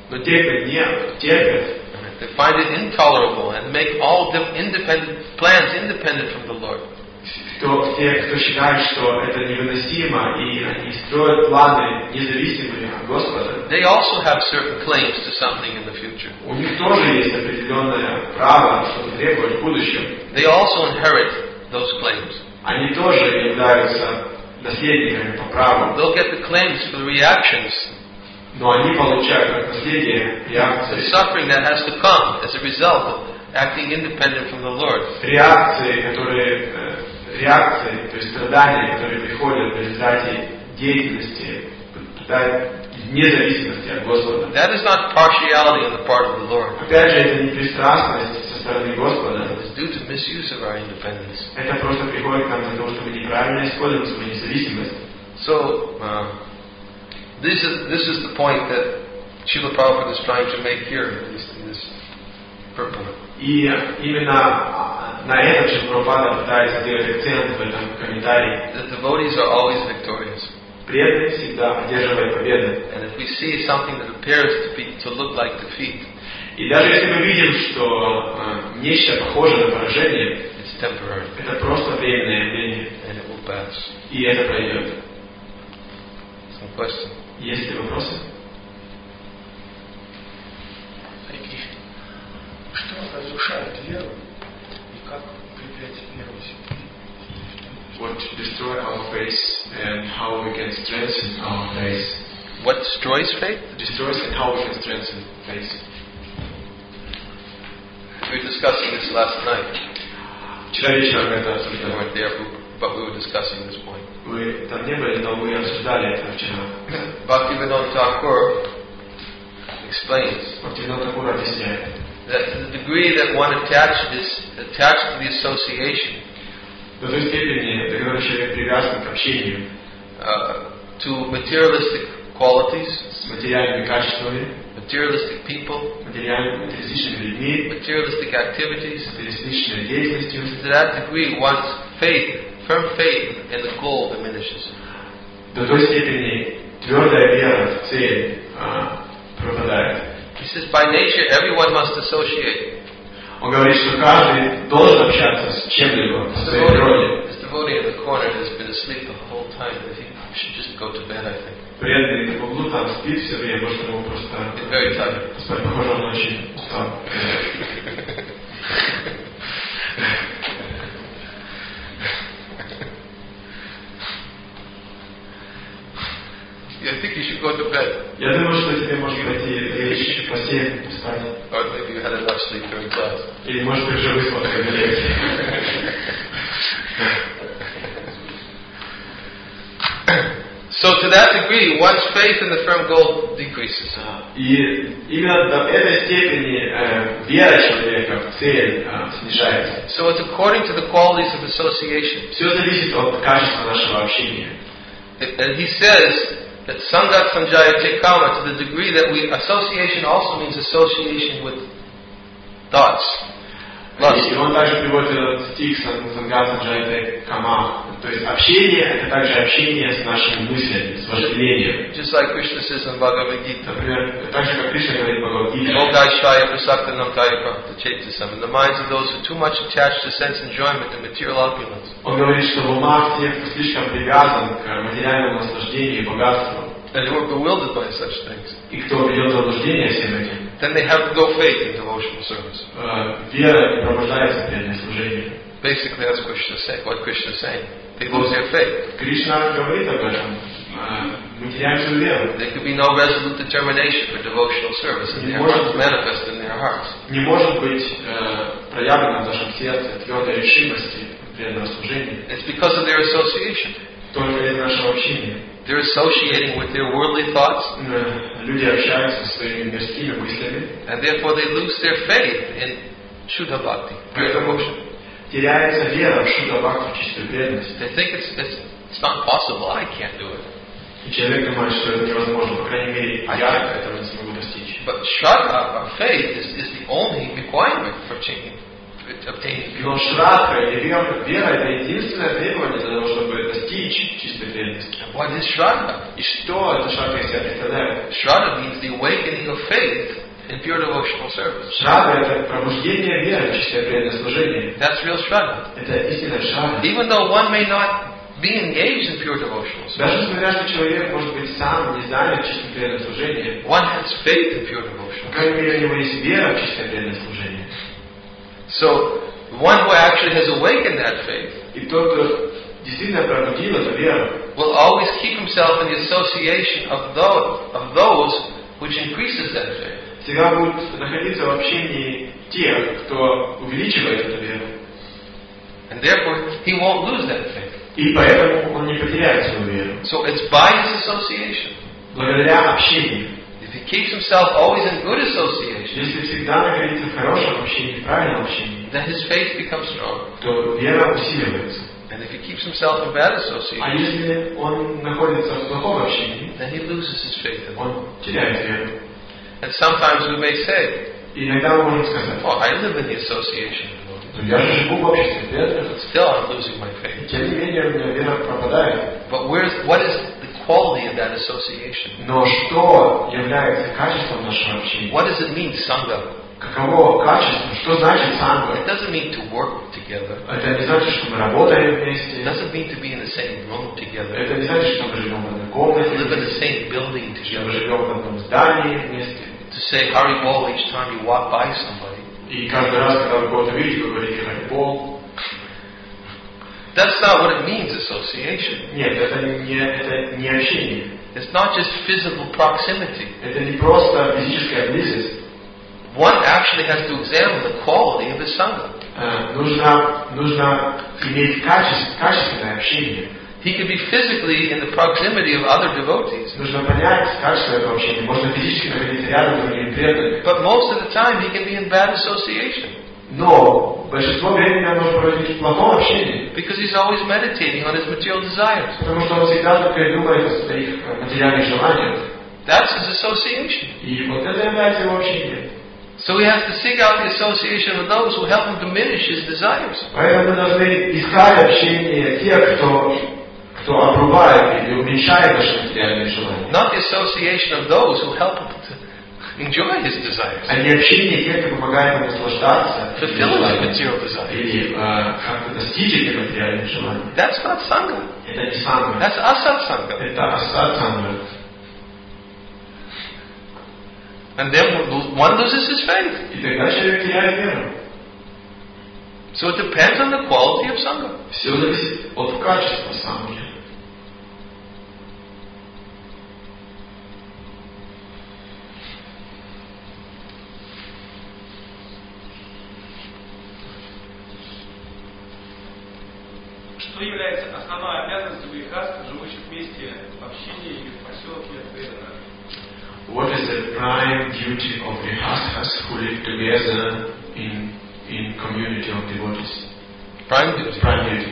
Но те, кто не терпят, they find it intolerable and make all independent plans independent from the Lord. То те, кто считает, что это невыносимо, и они строят планы независимые от Господа, they also have certain claims to something in the future. У них тоже есть определенное право что-то требовать в будущем. They also inherit those claims. Они тоже являются наследниками по праву. They'll get the claims for the reactions. Но они получают как наследие реакции. The suffering that has to come as a result of acting independent from the Lord. Реакции, которые реакции, то есть страдания, которые приходят в результате деятельности, независимости от Господа. That is not partiality on the part of the Lord. Опять же, это не пристрастность со стороны Господа. It is due to misuse of our independence. Это просто приходит к нам из-за того, что мы неправильно используем свою независимость. So, uh, this is this is the point that Srila Prabhupada is trying to make here, at least in this purport. И именно на этом же Прабхупада пытается сделать акцент в этом комментарии. The devotees are always victorious. Преданный всегда одерживает победу. And if we see something that appears to be to look like defeat, и даже если мы видим, что э, нечто похожее на поражение, it's temporary. Это просто временное явление. And it will pass. И это пройдет. Some question? Есть ли вопросы? Что разрушает веру и как укреплять веру в себе? What destroy our faith and how we can strengthen our faith. What destroys faith? Destroys and how we can strengthen faith. We were discussing this last night. Вчера вечером это We обсуждали. weren't there, but we were discussing this point. Вы там не были, но вы обсуждали это вчера. Bhaktivinoda Thakur explains Бхактивинода Тхакур объясняет, that to the degree that one attached is attached to the association, до той степени, до которой человек привязан к общению, uh, to materialistic qualities, с материальными качествами, materialistic people, материальными, материалистичными людьми, materialistic activities, материалистичной деятельностью, to that degree one's faith, firm faith in the goal diminishes. до той степени твердая вера в цель а, пропадает. He says, by nature, everyone must associate. Он говорит, что каждый должен общаться с чем-либо по своей природе. This devotee in the corner has been asleep the whole time. He should just go to bed, I think. Преданный в углу там спит все время, может ему просто He's very tired. спать, похоже, он очень устал. I think you should go to bed. Я думаю, что тебе может пойти лечь в постель, спать. Or maybe you had enough sleep during class. Или, может, ты уже выспался в лекции. So to that degree, one's faith in the firm goal decreases. И именно до этой степени э, вера человека в цель э, снижается. So it's according to the qualities of association. Все зависит от качества нашего общения. And he says that Sangat Sanjaya Tekama, to the degree that we, association also means association with thoughts. И он также приводит этот стих Сангат Санджайте Кама. То есть общение — это также общение с нашими мыслями, с вожделением. Just like Krishna says in Bhagavad Gita. Например, так же, как Кришна говорит в Бхагавад-гите. Yogaishaya prasaktanam taya praktachetasam. In the minds of those who are too much attached to sense enjoyment and material opulence. Он говорит, что в умах тех, кто слишком привязан к материальному наслаждению и богатству, And they were bewildered by such things. и кто ведет заблуждение всем этим, Then they have no faith in devotional service. вера не пробуждается в преданное служение. Basically, that's Krishna saying, what Krishna is saying. They lose their faith. Кришна говорит об этом. Мы теряем свою веру. There could be no resolute determination for devotional service, and their hearts manifest in their hearts. Не может быть проявлена в нашем сердце твердой решимости преданного служения. It's because of their association. Только из нашего общения. They're associating with their worldly thoughts. Люди общаются со своими мирскими мыслями. And therefore they lose their faith in Shuddha Bhakti, pure devotion. Теряется вера в Шудда Бхакти, чистую преданность. They think it's, it's, it's not possible, I can't do it. И человек думает, что это невозможно. По крайней мере, я этого не смогу достичь. But Shraddha, our faith, is, is the only requirement for chanting. obtain Но purity. шрадха или вера, вера это единственное требование для того, чтобы достичь чистой преданности. What is Shraddha? И что эта шрадха из себя представляет? Shraddha means the awakening of faith in pure devotional service. Шрадха это пробуждение веры в чистое преданное служение. That's real Shraddha. Это истинная шрадха. Even though one may not be engaged in pure devotional service, Даже несмотря, что человек, может быть, сам не занят чистым преданным служением, one has faith in pure по devotional service. крайней мере, у него есть вера в чистое преданное служение. So, one who actually has awakened that faith И тот, кто действительно пробудил эту веру, will always keep himself in the association of those, of those which increases that faith. всегда будет находиться в общении тех, кто увеличивает эту веру. And therefore, he won't lose that faith. И поэтому он не потеряет свою веру. So it's by his association. Благодаря общению. If he keeps himself always in good association, Если всегда находиться в хорошем общении, в правильном общении, then his faith becomes stronger. то вера усиливается. And if he keeps himself in bad А association, если он находится в плохом общении, then he loses his faith in it. он теряет веру. And sometimes we may say, И иногда мы можем сказать: oh, I live in the association, ну я же живу в обществе преданных, but still I'm losing my и faith. тем не менее у меня вера пропадает. But where's, what is the quality of that association? Но что является качеством нашего общения? What does it mean, Sangha? Каково качество? Что значит санга? It doesn't mean to work together. Это не значит, что мы работаем It вместе. doesn't mean to be in the same room together. Это не значит, что мы живем в одной комнате, Live in the same building что мы together. живем в одном здании вместе. To say Haribol each time you walk by somebody. И каждый раз, когда вы кого-то видите, вы говорите «Харибол». That's not what it means, association. Нет, это не, это не общение. It's not just physical proximity. Это не просто физическая близость. One actually has to examine the quality of his Sangha. Э, нужно, нужно иметь качество, качественное общение. He could be physically in the proximity of other devotees, Нужно понять качество этого общения. Можно физически находиться рядом с другими преданными. but most of the time he can be in bad association Но большинство времени он может проводить в плохом общении. because he's always meditating on his material desires. Потому что он всегда только и думает о своих э, материальных желаниях. That's his association. И вот это является его общением. So he has to seek out the association with those who help him diminish his desires. Поэтому мы должны искать общение тех, кто, кто обрубает или уменьшает наши материальные желания. Not the association of those who help him to enjoy his desires. А не общение тех, кто помогает ему наслаждаться Fulfilling his material desires. или э, как-то достичь этих материальных желаний. That's not Sangha. Это не санга. That's Asat Sangha. Это асад санга. And then one loses his faith. И тогда человек теряет веру. So it depends on the quality of Sangha. Все зависит от качества санги. Что является основной обязанностью грехастов, живущих вместе в общении или в поселке преданных? What is the prime duty of grihasthas who live together in in community of devotees? Prime duty. Prime duty.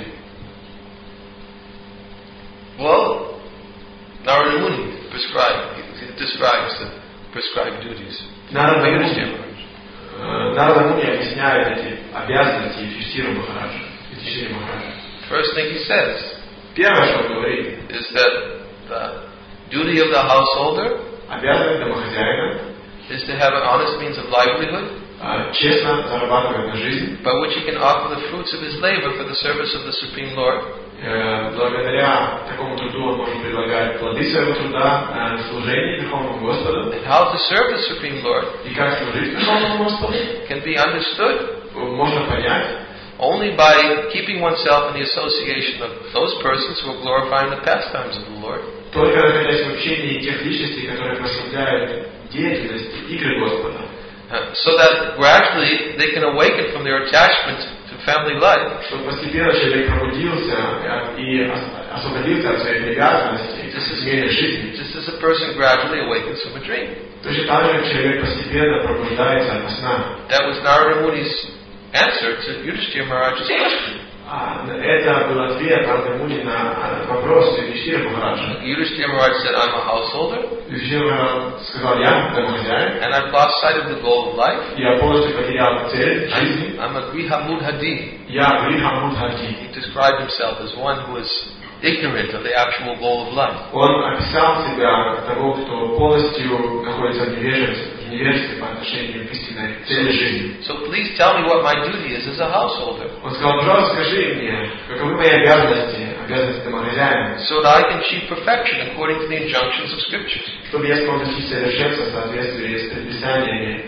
Well, Narada Muni prescribed, he describes the prescribed duties. Нарада Like Муни, Yudhishthira. э, Нарада Муни объясняет эти обязанности Юдхистхира Махараджа. Юдхистхира Махараджа. First thing he says Первое, что он говорит, is that the duty of the householder обязанность домохозяина is to have an honest means of livelihood э, честно зарабатывать на жизнь, by which he can offer the fruits of his labor for the service of the Supreme Lord. э, благодаря такому труду он может предлагать плоды своего труда на служение Верховному Господу. And how to serve the Supreme Lord И как служить Верховному Господу can be understood можно понять only by keeping oneself in the association of those persons who are glorifying the pastimes of the Lord. только находясь в общении тех личностей, которые прославляют деятельность игры Господа. Uh, so that gradually they can awaken from their attachment to family life. Чтобы постепенно человек пробудился э, и ос- освободился от своей привязанности к семейной жизни. Just as a person gradually awakens from a dream. Точно так же, как человек постепенно пробуждается от сна. That was Narada Muni's answer to Yudhishthira Maharaj's question. Это был ответ Андамуни на вопрос Юдхиштхира Махараджа. Yudhishthira Maharaj said, I'm a householder. Юдхиштхира сказал, я домохозяин. And I've lost sight of the goal of life. Я полностью потерял цель жизни. I'm a Griha Mudhadi. Я Гриха Мудхади. He described himself as one who is ignorant of the actual goal of life. Он описал себя как того, кто полностью находится в невежестве, в невежестве по отношению к истинной цели жизни. So please tell me what my duty is as a householder. Он сказал, пожалуйста, скажи мне, каковы мои обязанности, обязанности домохозяина, So that I can achieve perfection according to the injunctions of scriptures. чтобы я смог достичь совершенства в соответствии с предписаниями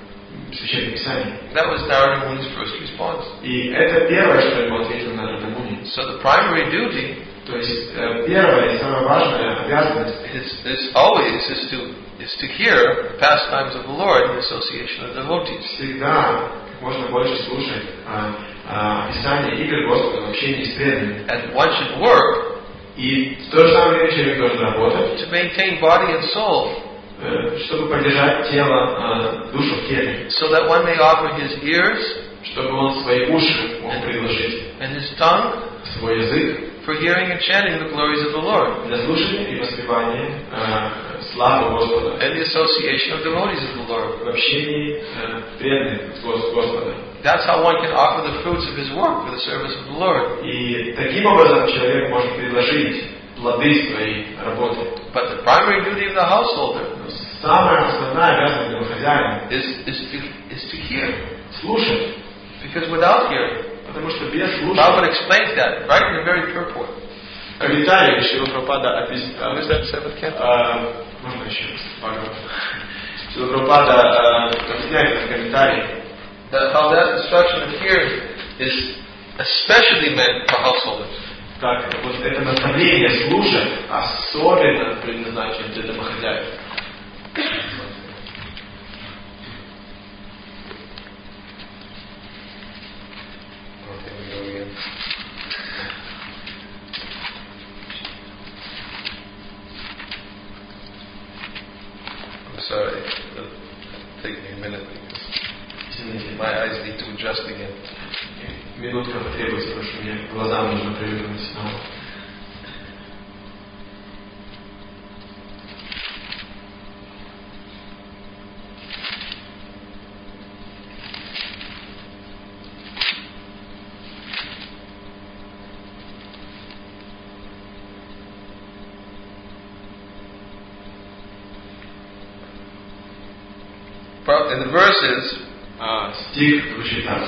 э, Священных Писаний. That was Narada Muni's first response. И это первое, что ему ответил Нарада Муни. So the primary duty То есть э, первая и самая важная обязанность is, is always is to is to hear the pastimes of the Lord in the association of devotees. всегда как можно больше слушать э, э, описание игр Господа в общении с преданными. And one should work И в то же самое время человек должен работать, to maintain body and soul, э, чтобы поддержать тело, э, душу в теле, so that one may offer his ears чтобы он свои уши мог предложить, and his tongue свой язык for hearing and chanting the glories of the Lord, для слушания и воспевания э, славы Господа, and the association of devotees of the Lord. в общении э, преданных с Гос- Господа. That's how one can offer the fruits of his work for the service of the Lord. И таким образом человек может предложить плоды своей работы. But the primary duty of the householder Самая основная обязанность домохозяина is, is, to, is to hear. – слушать. Because without hearing, Потому что без Prabhupada слушания... explains that right in the very purport. Комментарий Шрила Прабхупада описывает... What is that, seventh canto? Можно еще раз? Пожалуйста. Шрила Прабхупада объясняет этот комментарий, That how that instruction of hearing is especially meant for householders. как вот это наставление слушать особенно предназначено для домохозяев. I'm sorry, it'll take me a minute because my eyes need to adjust again. Минутка потребуется, потому что мне глазам нужно привыкнуть снова. In the verses, А, стих звучит так.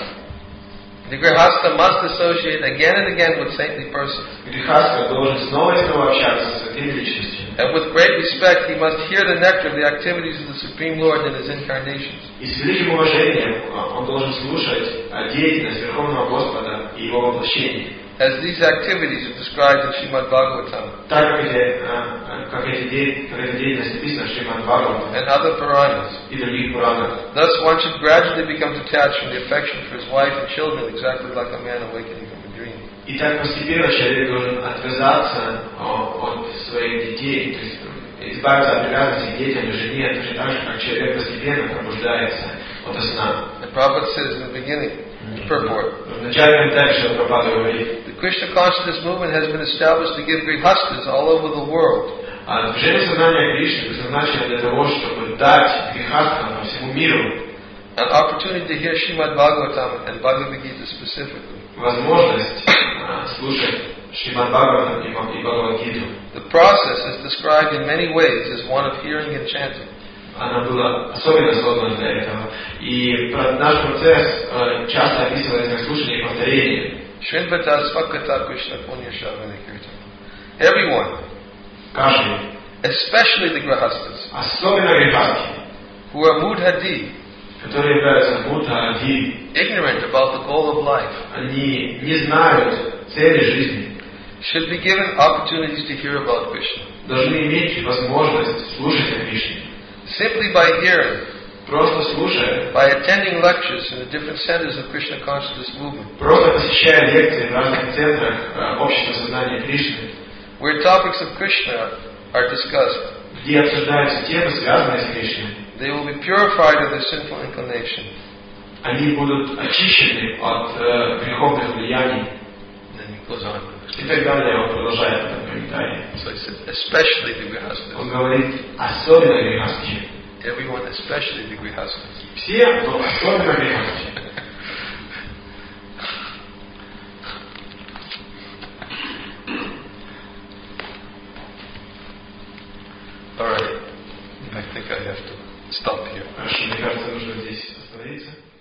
the grihasta must associate again and again with saintly persons. Грехаска должен снова и снова общаться с святыми личностями. And with great respect, he must hear the nectar of the activities of the Supreme Lord in his incarnations. И с великим уважением он должен слушать деятельность Верховного Господа и Его воплощение. As these activities are described in Srimad Bhagavatam Так как эти, как эти де- как эта деятельность описана в Шримад Бхагаватам and other Puranas. и других Пуранах. Thus, one should gradually become detached from the affection for his wife and children, exactly like a man awakening from a dream. И так постепенно человек должен отказаться от своих детей, то есть избавиться от привязанности к детям и жене, точно так же, как человек постепенно пробуждается от сна. The Prabhupada says in the beginning, the purport, В начале комментария Шрила Прабхупада говорит, the Krishna consciousness movement has been established to give grihastas all over the world а движение сознания Кришны предназначено для того, чтобы дать грехаскам по всему миру an opportunity to hear Srimad Bhagavatam and Bhagavad Gita specifically. возможность а, слушать Шримад Бхагаватам и Бхагавад-гиту. The process is described in many ways as one of hearing and chanting. Она была особенно создана для этого. И про- наш процесс э, часто описывается как слушание и повторение. Shrinvata Svakata Krishna Punya Shavana Kirtan. Everyone, Каждый, especially the grihastas, особенно грехаски, who are mudhadi, которые являются мудхади, ignorant about the goal of life, они не знают цели жизни, should be given opportunities to hear about Krishna. должны иметь возможность слушать о Кришне. Simply by hearing, Просто слушая, by attending lectures in the different centers of Krishna consciousness movement, просто посещая лекции в разных центрах э, общества сознания Кришны, where topics of Krishna are discussed, где обсуждаются темы, связанные с Кришной, they will be purified of their sinful inclination. они будут очищены от э, греховных влияний. And then he goes on. И так далее, он продолжает этот комментарий. So he said, especially the grihastas. Он говорит, особенно грехастичи. Everyone, especially the grihastas. Все, но особенно грехастичи. All right. I think I have to stop here. Хорошо, мне кажется, нужно здесь остановиться.